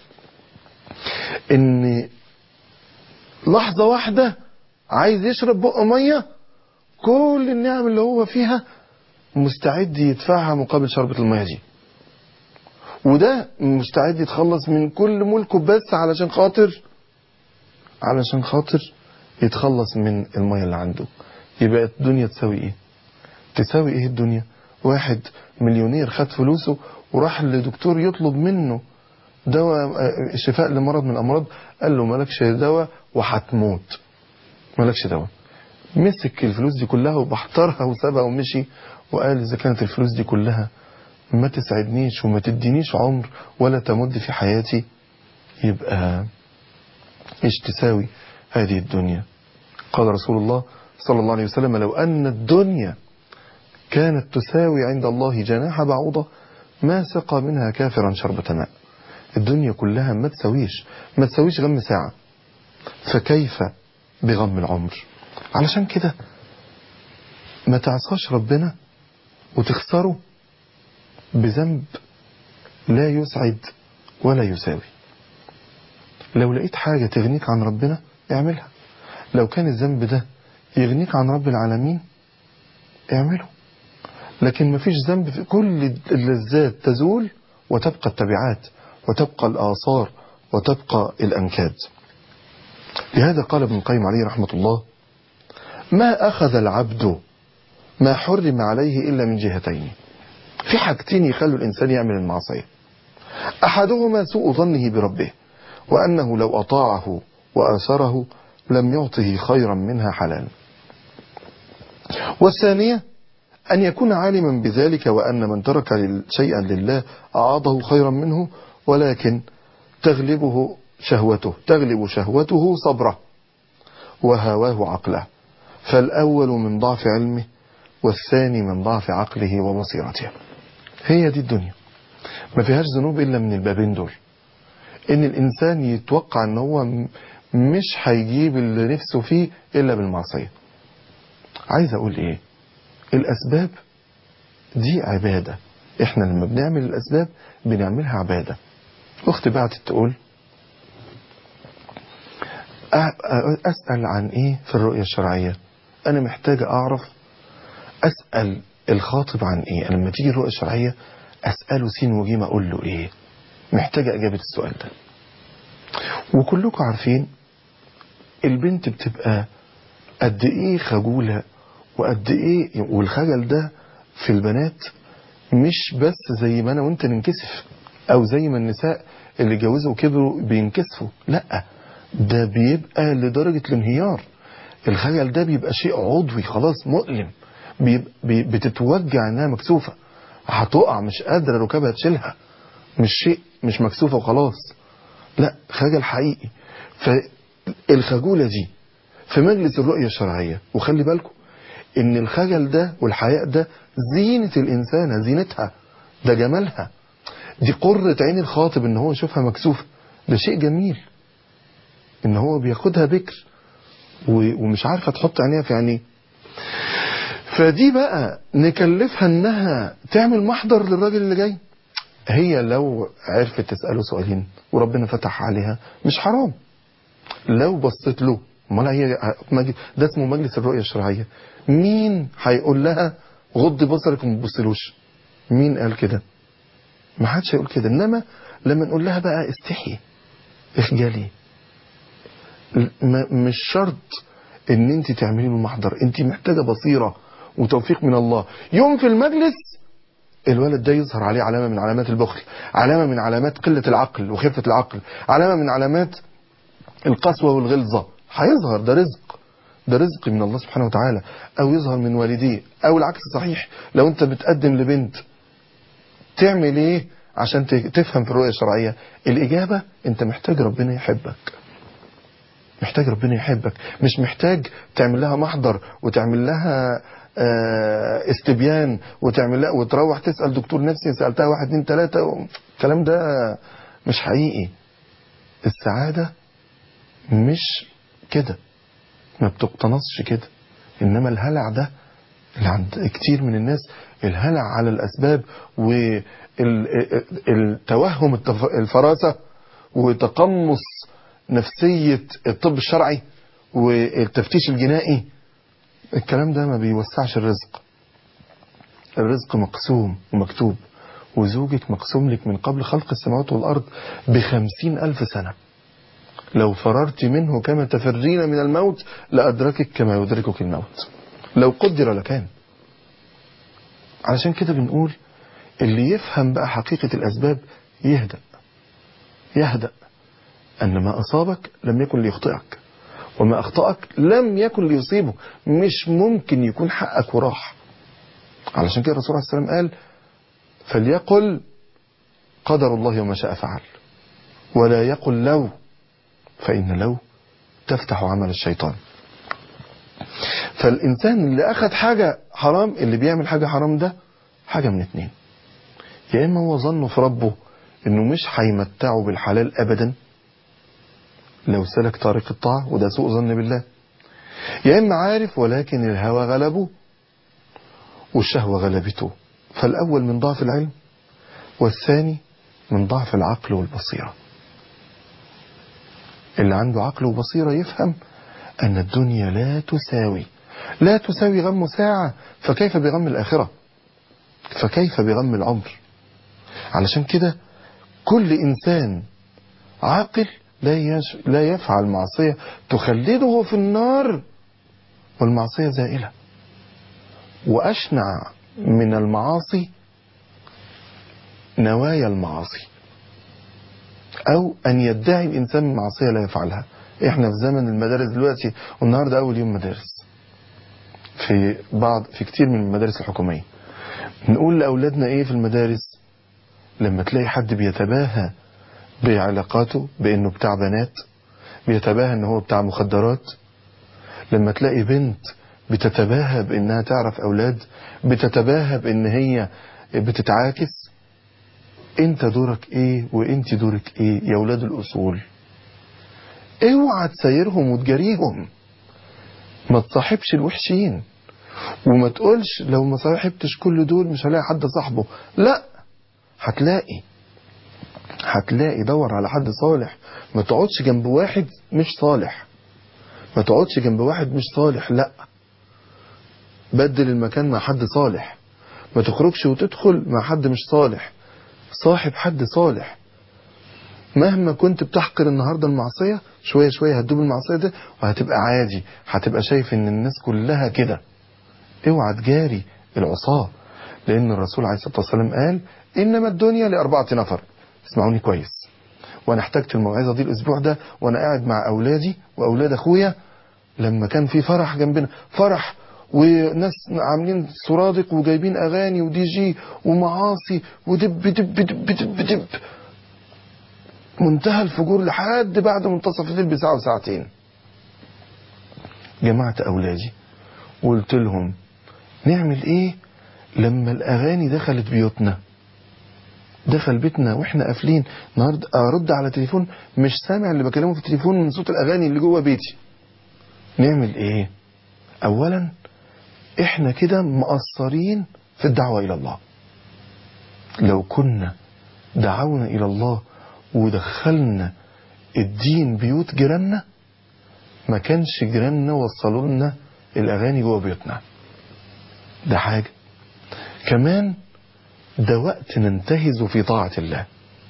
إن لحظة واحدة عايز يشرب بق مية، كل النعم اللي هو فيها مستعد يدفعها مقابل شربة المية دي، وده مستعد يتخلص من كل ملكه بس علشان خاطر علشان خاطر يتخلص من المية اللي عنده. يبقى الدنيا تساوي ايه؟ تساوي ايه الدنيا؟ واحد مليونير خد فلوسه وراح لدكتور يطلب منه دواء شفاء لمرض من الامراض، قال له مالكش دواء وهتموت، مالكش دواء. مسك الفلوس دي كلها وبحترها وسابها ومشي، وقال اذا كانت الفلوس دي كلها ما تسعدنيش وما تدينيش عمر ولا تمد في حياتي، يبقى ايش تساوي هذه الدنيا؟ قال رسول الله صلى الله عليه وسلم لو أن الدنيا كانت تساوي عند الله جناح بعوضة ما سقى منها كافرا شربة ماء. الدنيا كلها ما تساويش ما تساويش غم ساعة، فكيف بغم العمر؟ علشان كده ما تعصاش ربنا وتخسره بذنب لا يسعد ولا يساوي. لو لقيت حاجة تغنيك عن ربنا اعملها، لو كان الذنب ده يغنيك عن رب العالمين اعمله. لكن ما فيش ذنب، في كل اللذات تزول وتبقى التبعات وتبقى الآثار وتبقى الأنكاد. لهذا قال ابن القيم عليه رحمة الله ما أخذ العبد ما حرم عليه إلا من جهتين. في حاجتين يخلوا الإنسان يعمل المعصية، أحدهما سوء ظنه بربه وأنه لو أطاعه وآثره لم يعطه خيرا منها حلالا، والثانية أن يكون عالما بذلك وأن من ترك شيئا لله أعاضه خيرا منه، ولكن تغلبه شهوته تغلب شهوته صبره وهواه عقله، فالأول من ضعف علمه والثاني من ضعف عقله وبصيرته. هي دي الدنيا، ما فيهاش ذنوب إلا من البابين دول. ان الانسان يتوقع ان هو مش هيجيب اللي نفسه فيه الا بالمعصية. عايز اقول ايه؟ الاسباب دي عبادة، احنا لما بنعمل الاسباب بنعملها عبادة. اختي بعتت تقول اسأل عن ايه في الرؤية الشرعية. انا محتاجة اعرف اسأل الخاطب عن ايه. انا لما تيجي الرؤية الشرعية اسأله سين وجيم اقول له ايه. محتاجة اجابة السؤال ده. وكلكم عارفين البنت بتبقى قد ايه خجولة وقد ايه، والخجل ده في البنات مش بس زي ما انا وانت ننكسف او زي ما النساء اللي جوزوا وكبروا بينكسفوا، لا ده بيبقى لدرجة الانهيار. الخجل ده بيبقى شيء عضوي خلاص مؤلم، بيبقى بتتوجع انها مكسوفة، هتقع مش قادرة ركابها تشيلها، مش شيء مش مكسوفة وخلاص، لا خجل حقيقي. فالخجولة دي في مجلس الرؤية الشرعية، وخلي بالكم ان الخجل ده والحياء ده زينة الانسانة، زينتها، ده جمالها، دي قرة عين الخاطب ان هو يشوفها مكسوفة، ده شيء جميل ان هو بياخدها بكر ومش عارفة تحط عينيها في عينيه. فدي بقى نكلفها انها تعمل محضر للراجل اللي جاي. هي لو عرفت تسأله سؤالين وربنا فتح عليها مش حرام لو بصت له. امال هي ده اسمه مجلس الرؤية الشرعية. مين هيقول لها غض بصرك وما تبصلوش؟ مين قال كده؟ ما حدش هيقول كده. انما لما نقول لها بقى استحي اخجلي، مش شرط ان انت تعملي له محضر، انت محتاجة بصيرة وتوفيق من الله. يوم في المجلس الولد ده يظهر عليه علامة من علامات البخل، علامة من علامات قلة العقل وخفة العقل، علامة من علامات القسوة والغلظة، هيظهر. ده رزق، ده رزق من الله سبحانه وتعالى. او يظهر من والديه، او العكس صحيح. لو انت بتقدم لبنت تعمل ايه عشان تفهم في الرؤية الشرعية؟ الاجابة انت محتاج ربنا يحبك، محتاج ربنا يحبك، مش محتاج تعمل لها محضر وتعمل لها استبيان وتعمل لها وتروح تسأل دكتور نفسي سألتها واحد اتنين تلاتة. الكلام ده مش حقيقي. السعادة مش كده، ما بتقتنصش كده. انما الهلع ده اللي عند كتير من الناس، الهلع على الاسباب والتوهم الفراسة وتقمص نفسية الطب الشرعي والتفتيش الجنائي، الكلام ده ما بيوسعش الرزق. الرزق مقسوم ومكتوب، وزوجك مقسوم لك من قبل خلق السماوات والأرض بخمسين ألف سنة. لو فررت منه كما تفرين من الموت لأدركك كما يدركك الموت، لو قدر لكان. علشان كده بنقول اللي يفهم بقى حقيقة الأسباب يهدأ، يهدأ أن ما أصابك لم يكن ليخطئك، وما أخطأك لم يكن ليصيبه. مش ممكن يكون حقك وراح. علشان كده الرسول عليه السلام قال فليقل قدر الله وما شاء فعل، ولا يقل لو، فإن لو تفتح عمل الشيطان. فالإنسان اللي أخذ حاجة حرام، اللي بيعمل حاجة حرام ده حاجة من اتنين: يا إما هو ظنه في ربه إنه مش هيمتعه بالحلال أبدا لو سلك طريق الطاعة، وده سوء ظن بالله. يا إما عارف ولكن الهوى غلبه والشهوة غلبته. فالأول من ضعف العلم، والثاني من ضعف العقل والبصيرة. اللي عنده عقل وبصيرة يفهم أن الدنيا لا تساوي لا تساوي غم ساعة، فكيف بغم الآخرة، فكيف بغم العمر. علشان كده كل إنسان عاقل لا يش... لا يفعل معصية تخلده في النار، والمعصية زائلة. وأشنع من المعاصي نوايا المعاصي، أو أن يدعي الإنسان من معصية لا يفعلها. إحنا في زمن المدارس دلوقتي، والنهاردة أول يوم مدارس في بعض في كتير من المدارس الحكومية. نقول لأولادنا إيه في المدارس؟ لما تلاقي حد بيتباهى بعلاقاته بأنه بتاع بنات، بيتباهى أنه هو بتاع مخدرات، لما تلاقي بنت بتتباهى بأنها تعرف أولاد، بتتباهى بأن هي بتتعاكس، انت دورك ايه وانت دورك ايه يا ولاد الاصول؟ اوعى تسيرهم وتجاريهم، ما تصاحبش الوحشين، وما تقولش لو ما صاحبتش كل دول مش هلاقي حد صاحبه. لا، هتلاقي هتلاقي دور على حد صالح. ما تقعدش جنب واحد مش صالح، ما تقعدش جنب واحد مش صالح، لا، بدل المكان مع حد صالح. ما تخرجش وتدخل مع حد مش صالح، صاحب حد صالح. مهما كنت بتحقر النهاردة المعصية، شوية شوية هتدوب المعصية ده وهتبقى عادي، هتبقى شايف ان الناس كلها كده. اوعى تجاري العصاة، لان الرسول عليه الصلاة والسلام قال انما الدنيا لأربعة نفر. اسمعوني كويس، وانا احتجت الموعظة دي الاسبوع ده وانا قاعد مع اولادي واولاد اخويا، لما كان في فرح جنبنا، فرح وناس عاملين سرادق وجايبين اغاني ودي جي ومعاصي ودب دب دب دب دب, دب. منتهى الفجور لحد بعد منتصف الليل بساعة وساعتين. جمعت أولادي وقلت لهم نعمل إيه لما الأغاني دخلت بيوتنا، دخل بيتنا وإحنا قافلين. النهارده أرد على تليفون مش سامع اللي بكلمه في التليفون من صوت الأغاني اللي جوه بيتي. نعمل إيه؟ أولا إحنا كده مقصرين في الدعوة إلى الله. لو كنا دعونا إلى الله ودخلنا الدين بيوت جيراننا، ما كانش جيراننا وصلوا لنا الاغاني جوه بيوتنا. ده حاجه كمان، ده وقت ننتهز في طاعه الله.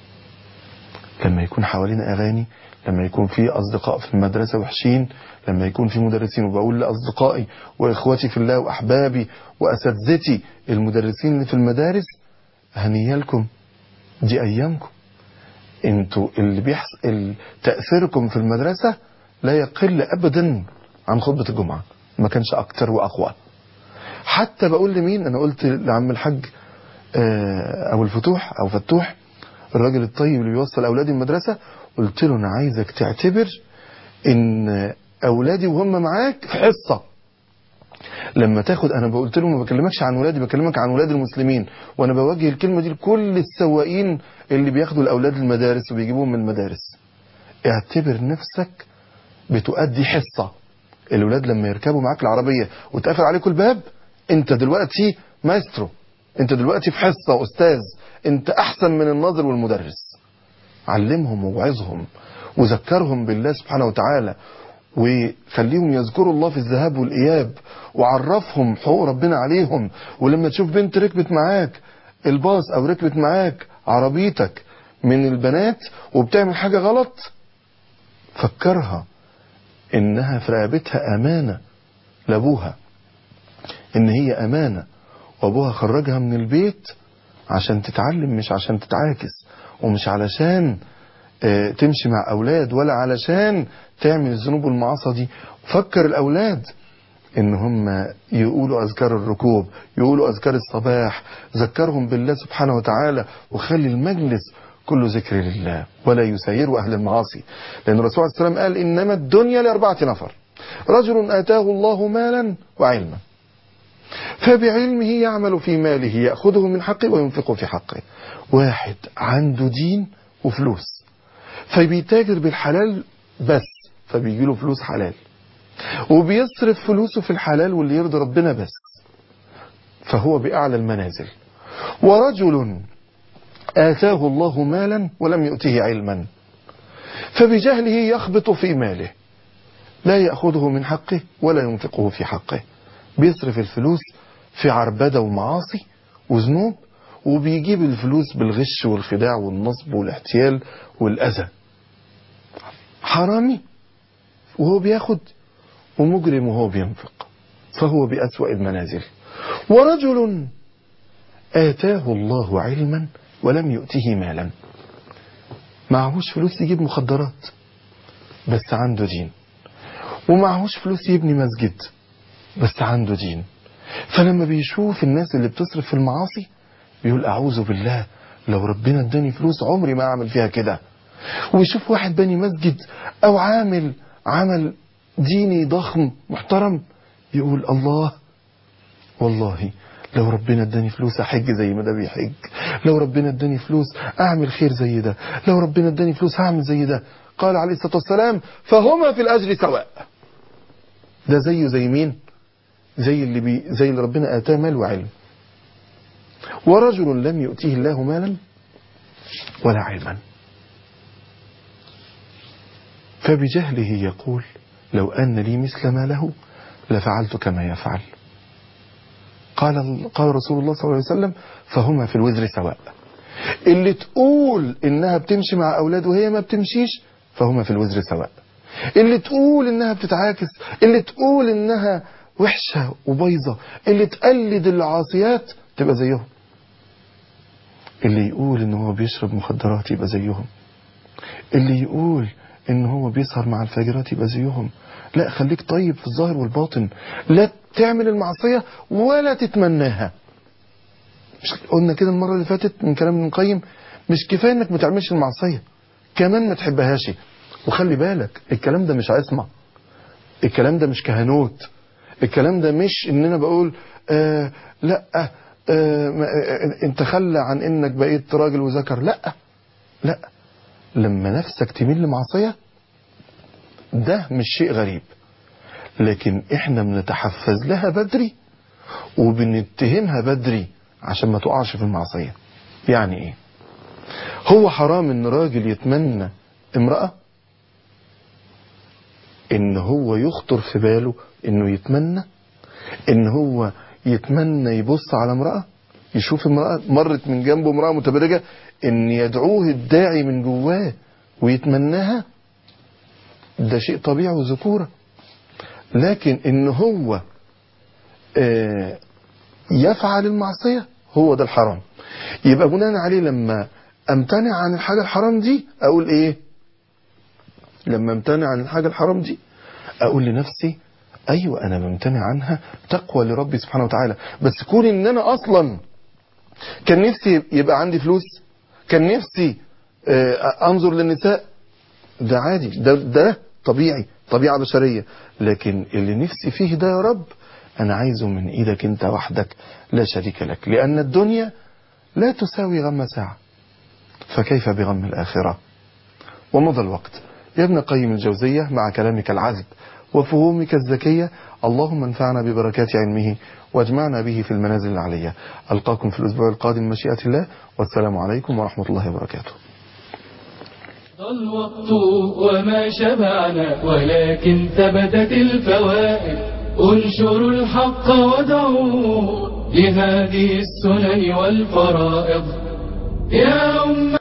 لما يكون حوالينا اغاني، لما يكون في اصدقاء في المدرسه وحشين، لما يكون في مدرسين، وبقول لاصدقائي واخواتي في الله واحبابي واساتذتي المدرسين اللي في المدارس، هنيالكم، دي ايامكم. انتوا اللي بيحصل تأثيركم في المدرسة لا يقل ابدا عن خطبة الجمعة، ما كانش اكتر واقوى. حتى بقول لمين، انا قلت لعم الحاج ابو الفتوح او فتوح، الراجل الطيب اللي بيوصل اولادي المدرسة، قلت له انا عايزك تعتبر ان اولادي وهم معاك في حصة. لما تاخد، انا قلت له ما بكلمكش عن ولادي، بكلمك عن ولاد المسلمين، وانا بوجه الكلمه دي لكل السواقين اللي بياخدوا الاولاد المدارس وبيجيبوهم من المدارس. اعتبر نفسك بتؤدي حصه. الاولاد لما يركبوا معاك العربيه وتقفل عليكم الباب، انت دلوقتي مايسترو، انت دلوقتي في حصه استاذ، انت احسن من الناظر والمدرس. علمهم ووعظهم وذكرهم بالله سبحانه وتعالى، وخليهم يذكروا الله في الذهاب والإياب، وعرفهم حقوق ربنا عليهم. ولما تشوف بنت ركبت معاك الباص أو ركبت معاك عربيتك من البنات وبتعمل حاجة غلط، فكرها إنها في رقبتها أمانة لأبوها، إن هي أمانة، وأبوها خرجها من البيت عشان تتعلم، مش عشان تتعاكس، ومش علشان تمشي مع أولاد، ولا علشان تعمل الذنوب والمعاصي دي. فكر الأولاد إن هم يقولوا أذكار الركوب، يقولوا أذكار الصباح، ذكرهم بالله سبحانه وتعالى، وخلي المجلس كله ذكر لله ولا يسيروا أهل المعاصي. لأن الرسول عليه السلام قال إنما الدنيا لأربعة نفر: رجل آتاه الله مالا وعلما فبعلمه يعمل في ماله يأخذه من حقه وينفقه في حقه. واحد عنده دين وفلوس، فبيتاجر بالحلال بس، فبيجي له فلوس حلال، وبيصرف فلوسه في الحلال واللي يرضي ربنا بس، فهو بأعلى المنازل. ورجل آتاه الله مالا ولم يؤته علما فبجهله يخبط في ماله لا يأخذه من حقه ولا ينفقه في حقه. بيصرف الفلوس في عربدة ومعاصي وذنوب، وبيجيب الفلوس بالغش والخداع والنصب والاحتيال والأذى. حرامي وهو بياخد، ومجرم وهو بينفق، فهو بأسوأ المنازل. ورجل آتاه الله علما ولم يؤته مالا، معهوش فلوس يجيب مخدرات بس عنده دين، ومعهوش فلوس يبني مسجد بس عنده دين. فلما بيشوف الناس اللي بتصرف في المعاصي بيقول أعوذ بالله، لو ربنا اداني فلوس عمري ما أعمل فيها كده. ويشوف واحد بني مسجد أو عامل عمل ديني ضخم محترم يقول الله، والله لو ربنا اداني فلوس احج زي ما ده بيحج، لو ربنا اداني فلوس اعمل خير زي ده، لو ربنا اداني فلوس هعمل زي ده. قال عليه الصلاة والسلام فهما في الاجر سواء. ده زيه زي مين؟ زي اللي بي زي اللي ربنا اتاه مال وعلم. ورجل لم يؤتيه الله مالا ولا علما فبجهله يقول لو أن لي مثل ما له لفعلت كما يفعل. قال قال رسول الله صلى الله عليه وسلم فهما في الوزر سواء. اللي تقول إنها بتمشي مع أولاد وهي ما بتمشيش فهما في الوزر سواء. اللي تقول إنها بتتعاكس، اللي تقول إنها وحشة وبيضة، اللي تقلد العاصيات تبقى زيهم. اللي يقول إنه هو بيشرب مخدرات يبقى زيهم. اللي يقول إن هو بيسهر مع الفاجرات يبقى زيهم. لا، خليك طيب في الظاهر والباطن، لا تعمل المعصية ولا تتمناها. مش قلنا كده المرة اللي فاتت من كلام ابن القيم؟ مش كفاية انك ما تعملش المعصية، كمان ما تحبهاش. وخلي بالك الكلام ده مش عصمة، الكلام ده مش كهنوت، الكلام ده مش ان انا بقول آه لا آه آه انت خلى عن انك بقيت راجل وذكر. لا لا، لما نفسك تميل لمعصية ده مش شيء غريب، لكن احنا بنتحفز لها بدري وبنتهمها بدري عشان ما تقعش في المعصية. يعني ايه؟ هو حرام ان راجل يتمنى امرأة؟ ان هو يخطر في باله انه يتمنى ان هو يتمنى يبص على امرأة، يشوف امرأة مرت من جنبه امرأة متبرجة، ان يدعوه الداعي من جواه ويتمناها؟ ده شيء طبيعي وذكورة. لكن ان هو آه يفعل المعصية هو ده الحرام. يبقى بناء عليه لما امتنع عن الحاجة الحرام دي اقول ايه؟ لما امتنع عن الحاجة الحرام دي اقول لنفسي ايوه انا ممتنع عنها تقوى لربي سبحانه وتعالى. بس كون ان انا اصلا كان نفسي يبقى عندي فلوس، كان نفسي انظر للنساء، ده عادي، ده ده طبيعي، طبيعة بشرية. لكن اللي نفسي فيه ده يا رب انا عايزه من ايدك انت وحدك لا شريك لك، لان الدنيا لا تساوي غم ساعة فكيف بغم الآخرة. ومضى الوقت يا ابن قيم الجوزية مع كلامك العذب وفهومك الذكية. اللهم انفعنا ببركات علمه واجمعنا به في المنازل العلية. ألقاكم في الأسبوع القادم مشيئة الله، والسلام عليكم ورحمة الله وبركاته. الوقت وما شبعنا ولكن ثبتت الفوائد. انشروا الحق ودعوا لهذه السنن والفرائض يا أمة.